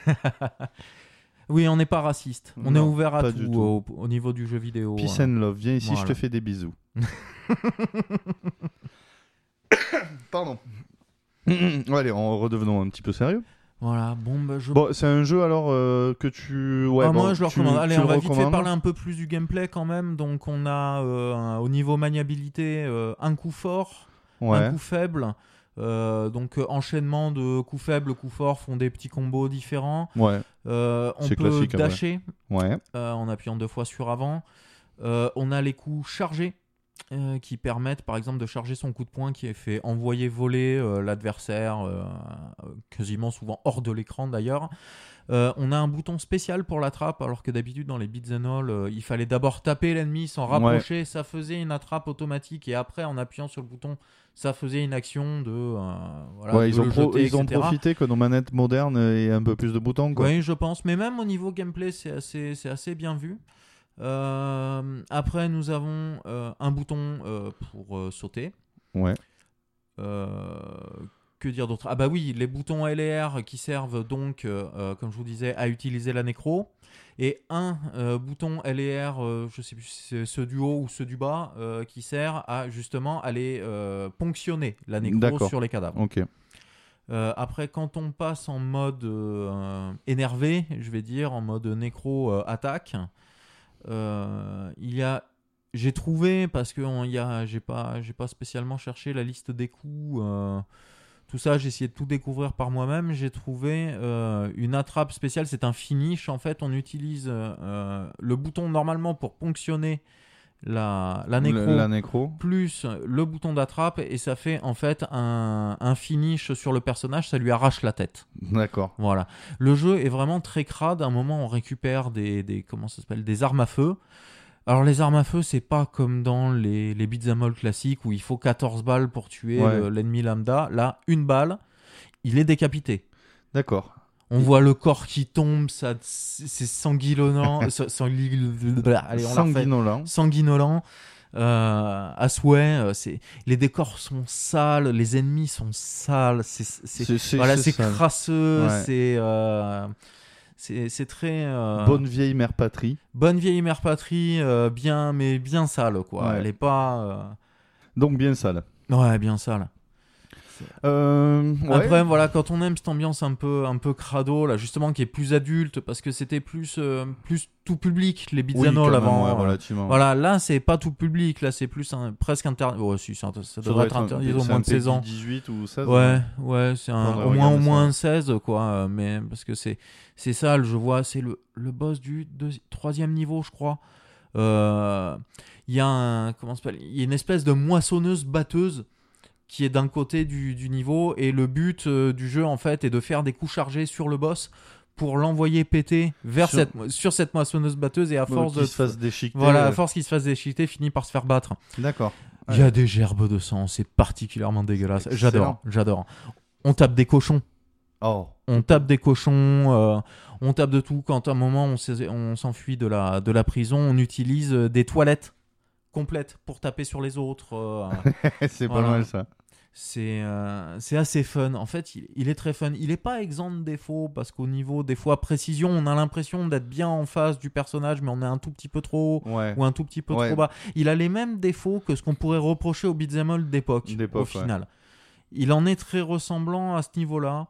Oui, on n'est pas raciste. On Non, est ouvert à pas tout, du tout. Au, au niveau du jeu vidéo. Peace hein. and love. Viens ici, je Voilà. te fais des bisous. Pardon. Allez, en redevenons un petit peu sérieux. Voilà, bon, bah, je. Bon, c'est un jeu alors euh, que tu. Ouais, Ah, bon, moi, je le tu- recommande. tu Allez, le on va vite fait recommandes. parler un peu plus du gameplay quand même. Donc, on a euh, un- au niveau maniabilité euh, un coup fort, Ouais. un coup faible. Euh, donc, euh, enchaînement de coups faibles, coups forts font des petits combos différents. Ouais. Euh, on C'est peut classique, hein, dasher Ouais. euh, en appuyant deux fois sur avant. Euh, on a les coups chargés. euh, qui permettent par exemple de charger son coup de poing qui est fait envoyer voler euh, l'adversaire euh, quasiment souvent hors de l'écran d'ailleurs. Euh, on a un bouton spécial pour la trappe alors que d'habitude dans les beats and all euh, il fallait d'abord taper l'ennemi, s'en rapprocher, ça faisait une attrape automatique et après en appuyant sur le bouton ça faisait une action de, euh, voilà, Ouais, de ils ont, le pro- jeter, ils ont et cetera. profité que nos manettes modernes aient un peu plus de boutons. Quoi. Oui, je pense. Mais même au niveau gameplay, c'est assez, c'est assez bien vu. Euh, après, nous avons euh, un bouton euh, pour euh, sauter. Ouais. Euh, que dire d'autre? Ah bah oui, les boutons L et R qui servent donc, euh, euh, comme je vous disais, à utiliser la nécro. Et un euh, bouton L et R, euh, je sais plus si c'est ceux du haut ou ceux du bas, euh, qui sert à justement aller euh, ponctionner la nécro D'accord. sur les cadavres. Ok. Euh, après, quand on passe en mode euh, énervé, je vais dire, en mode nécro euh, attaque, euh, il y a, j'ai trouvé parce que on, il y a, j'ai pas, j'ai pas spécialement cherché la liste des coups, euh, tout ça, j'ai essayé de tout découvrir par moi-même. J'ai trouvé euh, une attrape spéciale, c'est un finish. En fait, on utilise euh, le bouton normalement pour ponctionner la, la nécro. La, la nécro. Plus le bouton d'attrape et ça fait en fait un, un finish sur le personnage, ça lui arrache la tête. D'accord. Voilà. Le jeu est vraiment très crade. À un moment, on récupère des, des comment ça s'appelle, des armes à feu. Alors les armes à feu, c'est pas comme dans les, les beat'em all classiques où il faut quatorze balles pour tuer Ouais. euh, l'ennemi lambda. Là, une balle, il est décapité. D'accord. On voit le corps qui tombe, ça, c'est sanguinolent. sa- sangui- Allez, on la refait. Sanguinolent. Sanguinolent. Euh, à souhait, euh, c'est... les décors sont sales, les ennemis sont sales, c'est, c'est... C'est- c'est- voilà, c'est c'est sale. crasseux, Ouais. c'est, euh, c'est, c'est très euh, Bonne vieille mère patrie. bonne vieille mère patrie, euh, bien, mais bien sale quoi. Ouais. Elle est pas, Donc bien sale. euh... ouais, bien sale. Euh, ouais. Après, voilà, quand on aime cette ambiance un peu, un peu crado, là, justement, qui est plus adulte, parce que c'était plus, euh, plus tout public, les beats Oui, and all quand même, avant. ouais, euh, relativement. Voilà, là, c'est pas tout public, là, c'est plus un, presque interdit. Oh, si, ça, ça devrait être interdit au c'est moins un de seize ans. dix-huit ou seize. Ouais, ouais, c'est un, Faudrait au moins, au regarder moins ça. un seize, quoi, euh, mais, parce que c'est, c'est ça, je vois, c'est le, le boss du deuxi- troisième niveau, je crois. Euh, Il y a un, comment ça s'appelle, il y a une espèce de moissonneuse batteuse qui est d'un côté du, du niveau, et le but euh, du jeu en fait est de faire des coups chargés sur le boss pour l'envoyer péter vers Sur- cette, sur cette moissonneuse batteuse, et à Bon, force qu'il de se fasse déchiqueter. voilà, à euh, force qu'il se fasse déchiqueter, finit par se faire battre. D'accord. Il y a des gerbes de sang, c'est particulièrement dégueulasse. Excellent. J'adore, j'adore. On tape des cochons. Oh. On tape des cochons, euh, on tape de tout. Quand à un moment on, s'est- on s'enfuit de la, de la prison, on utilise euh, des toilettes complètes pour taper sur les autres. euh, C'est Voilà. pas mal ça. c'est, euh, c'est assez fun. En fait, il, il est très fun. Il n'est pas exempt de défauts, parce qu'au niveau des fois précision, on a l'impression d'être bien en face du personnage, mais on est un tout petit peu trop haut Ouais. ou un tout petit peu Ouais. trop bas. Il a les mêmes défauts que ce qu'on pourrait reprocher au beat'em all d'époque, D'époque, au final. Il en est très ressemblant à ce niveau-là.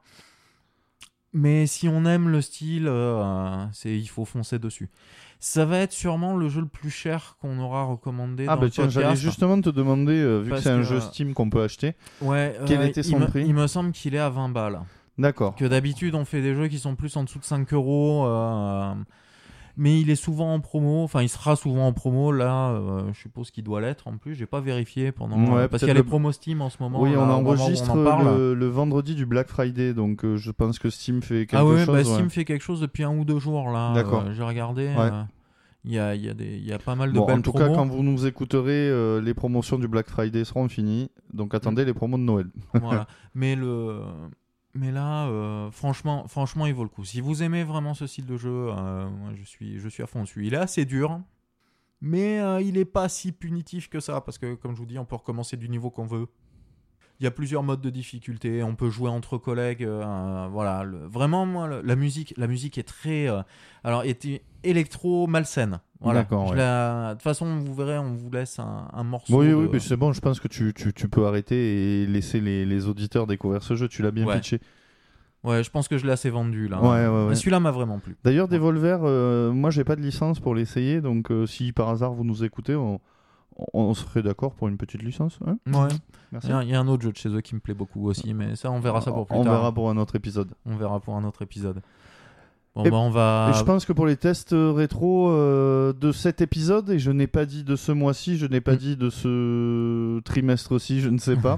Mais si on aime le style, euh, c'est, il faut foncer dessus. Ça va être sûrement le jeu le plus cher qu'on aura recommandé Ah dans bah le tiens, podcast. j'allais justement te demander, euh, vu Parce que c'est un que, jeu euh, Steam qu'on peut acheter. Ouais, Quel euh, était il son me- prix Il me semble qu'il est à vingt balles. D'accord. Que d'habitude, on fait des jeux qui sont plus en dessous de cinq euros. euh, mais il est souvent en promo. Enfin, il sera souvent en promo. Là, euh, je suppose qu'il doit l'être en plus. J'ai pas vérifié pendant. Ouais, euh, parce peut-être qu'il y a le- les promos Steam en ce moment. Oui, là, on au moment où enregistre on en parle. le, le vendredi du Black Friday, donc euh, je pense que Steam fait quelque Ah ouais, chose. bah, ouais. Steam fait quelque chose depuis un ou deux jours là. D'accord. Euh, J'ai regardé. Ouais. euh, Il y, a, il, y a des, il y a pas mal de Bon, belles en tout promos. cas, quand vous nous écouterez, euh, les promotions du Black Friday seront finies. Donc attendez les promos de Noël. Voilà. Mais le, mais là, euh, franchement, franchement, il vaut le coup. Si vous aimez vraiment ce style de jeu, euh, moi, je suis, je suis à fond dessus. Il est assez dur, mais euh, il est pas si punitif que ça, parce que, comme je vous dis, on peut recommencer du niveau qu'on veut. Il y a plusieurs modes de difficulté. On peut jouer entre collègues. euh, voilà. Le- vraiment, moi, le- la musique, la musique est très, euh, alors, était électro malsaine. Voilà. D'accord, Je ouais. la- De toute façon, vous verrez, on vous laisse un, un morceau. Oui, de... oui, mais c'est bon, je pense que tu, tu, tu peux arrêter et laisser les, les auditeurs découvrir ce jeu. Tu l'as bien Ouais. pitché. Ouais, je pense que je l'ai assez vendu là. Ouais, ouais, ouais. Celui-là m'a vraiment plu. D'ailleurs, Devolver, euh, moi j'ai pas de licence pour l'essayer, donc euh, si par hasard vous nous écoutez, on, on serait d'accord pour une petite licence. Hein Ouais. Merci. Il y, a, il y a un autre jeu de chez eux qui me plaît beaucoup aussi, mais ça on verra ça pour plus on tard. verra pour un autre épisode. On verra pour un autre épisode. Bon Et- bah on va. Et je pense que pour les tests euh, rétro euh, de cet épisode, et je n'ai pas dit de ce mois-ci, je n'ai pas Mm. dit de ce trimestre-ci, je ne sais pas.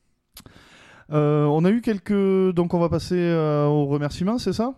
Euh, on a eu quelques... Donc on va passer euh, aux remerciements, c'est ça ?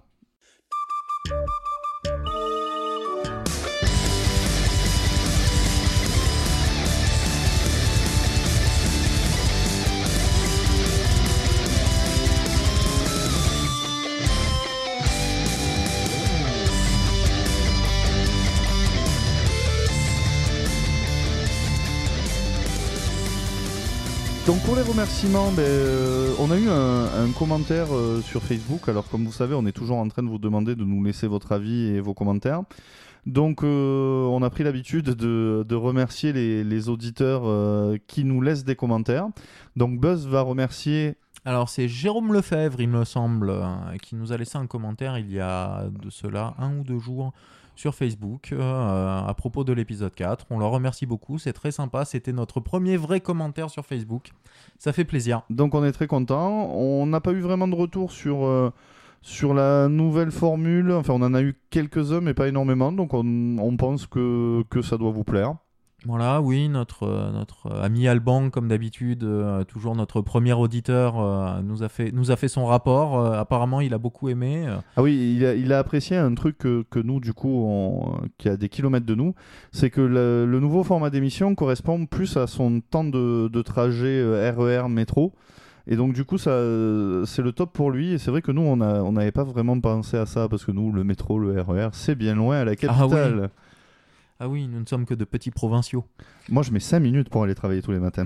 Donc pour les remerciements, ben, euh, on a eu un, un commentaire euh, sur Facebook. Alors comme vous savez, on est toujours en train de vous demander de nous laisser votre avis et vos commentaires. Donc euh, on a pris l'habitude de, de remercier les, les auditeurs euh, qui nous laissent des commentaires. Donc Buzz va remercier... Alors c'est Jérôme Lefebvre, il me semble, euh, qui nous a laissé un commentaire il y a de cela un ou deux jours sur Facebook euh, à propos de l'épisode quatre. On leur remercie beaucoup, c'est très sympa. C'était notre premier vrai commentaire sur Facebook. Ça fait plaisir. Donc on est très content. On n'a pas eu vraiment de retour sur, euh, sur la nouvelle formule. Enfin on en a eu quelques-uns mais pas énormément. Donc on, on pense que, que ça doit vous plaire. Voilà, oui, notre, euh, notre ami Alban, comme d'habitude, euh, toujours notre premier auditeur, euh, nous, a fait, nous a fait son rapport. Euh, apparemment, il a beaucoup aimé. Euh, Ah oui, il a, il a apprécié un truc que, que nous, du coup, on, qui a des kilomètres de nous, c'est que le, le nouveau format d'émission correspond plus à son temps de, de trajet euh, R E R métro. Et donc, du coup, ça, euh, c'est le top pour lui. Et c'est vrai que nous, on a, on n'avait pas vraiment pensé à ça, parce que nous, le métro, le R E R, c'est bien loin à la capitale. Ah oui. Ah oui, nous ne sommes que de petits provinciaux. Moi, je mets cinq minutes pour aller travailler tous les matins.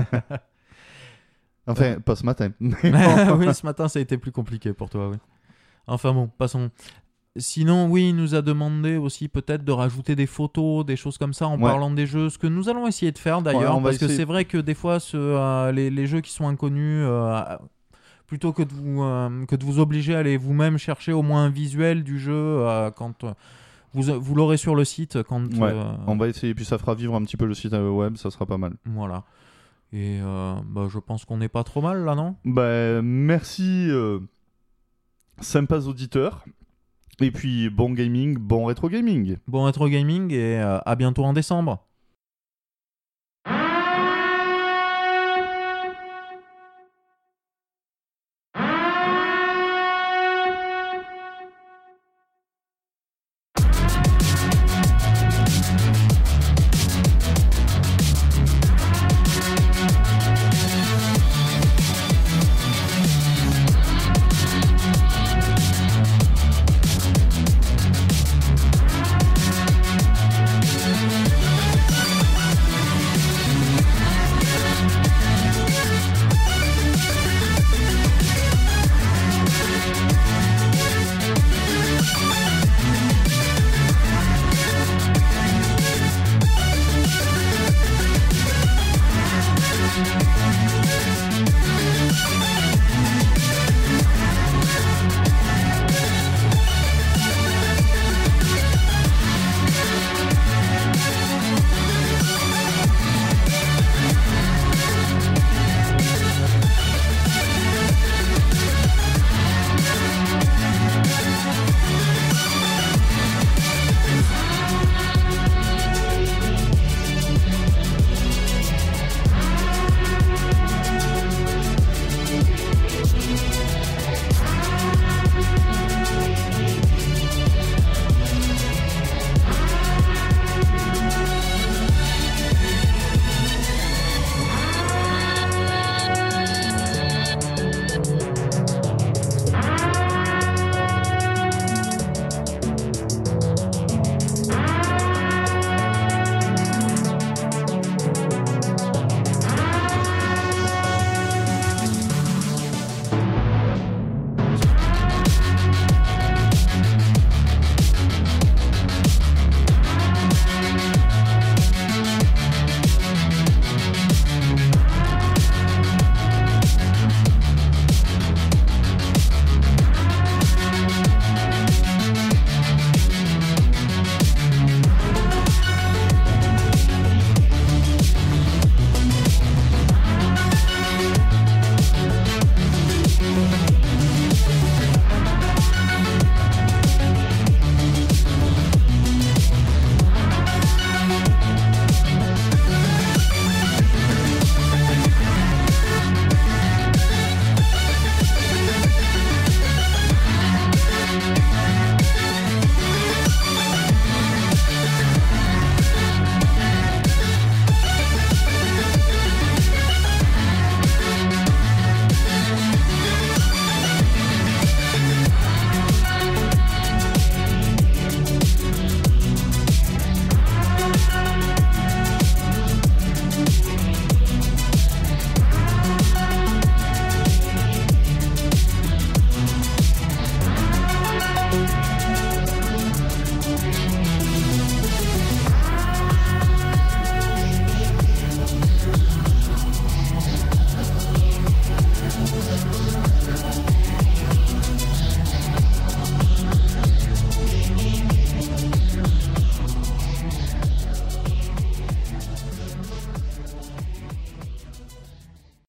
Enfin, Euh. pas ce matin. Oui, ce matin, ça a été plus compliqué pour toi, oui. Enfin bon, passons. sinon, oui, il nous a demandé aussi peut-être de rajouter des photos, des choses comme ça en Ouais. parlant des jeux, ce que nous allons essayer de faire d'ailleurs, Ouais, on va parce que essayer. c'est vrai que des fois, ce, euh, les, les jeux qui sont inconnus, euh, plutôt que de, vous, euh, que de vous obliger à aller vous-même chercher au moins un visuel du jeu euh, quand euh, vous, vous l'aurez sur le site. Quand, Ouais, euh, on va essayer, puis ça fera vivre un petit peu le site euh, web, ça sera pas mal. Voilà. Et euh, bah, je pense qu'on n'est pas trop mal là, non? Bah, merci, euh, sympas auditeurs. Et puis, bon gaming, bon rétro gaming. Bon rétro gaming et euh, à bientôt en décembre.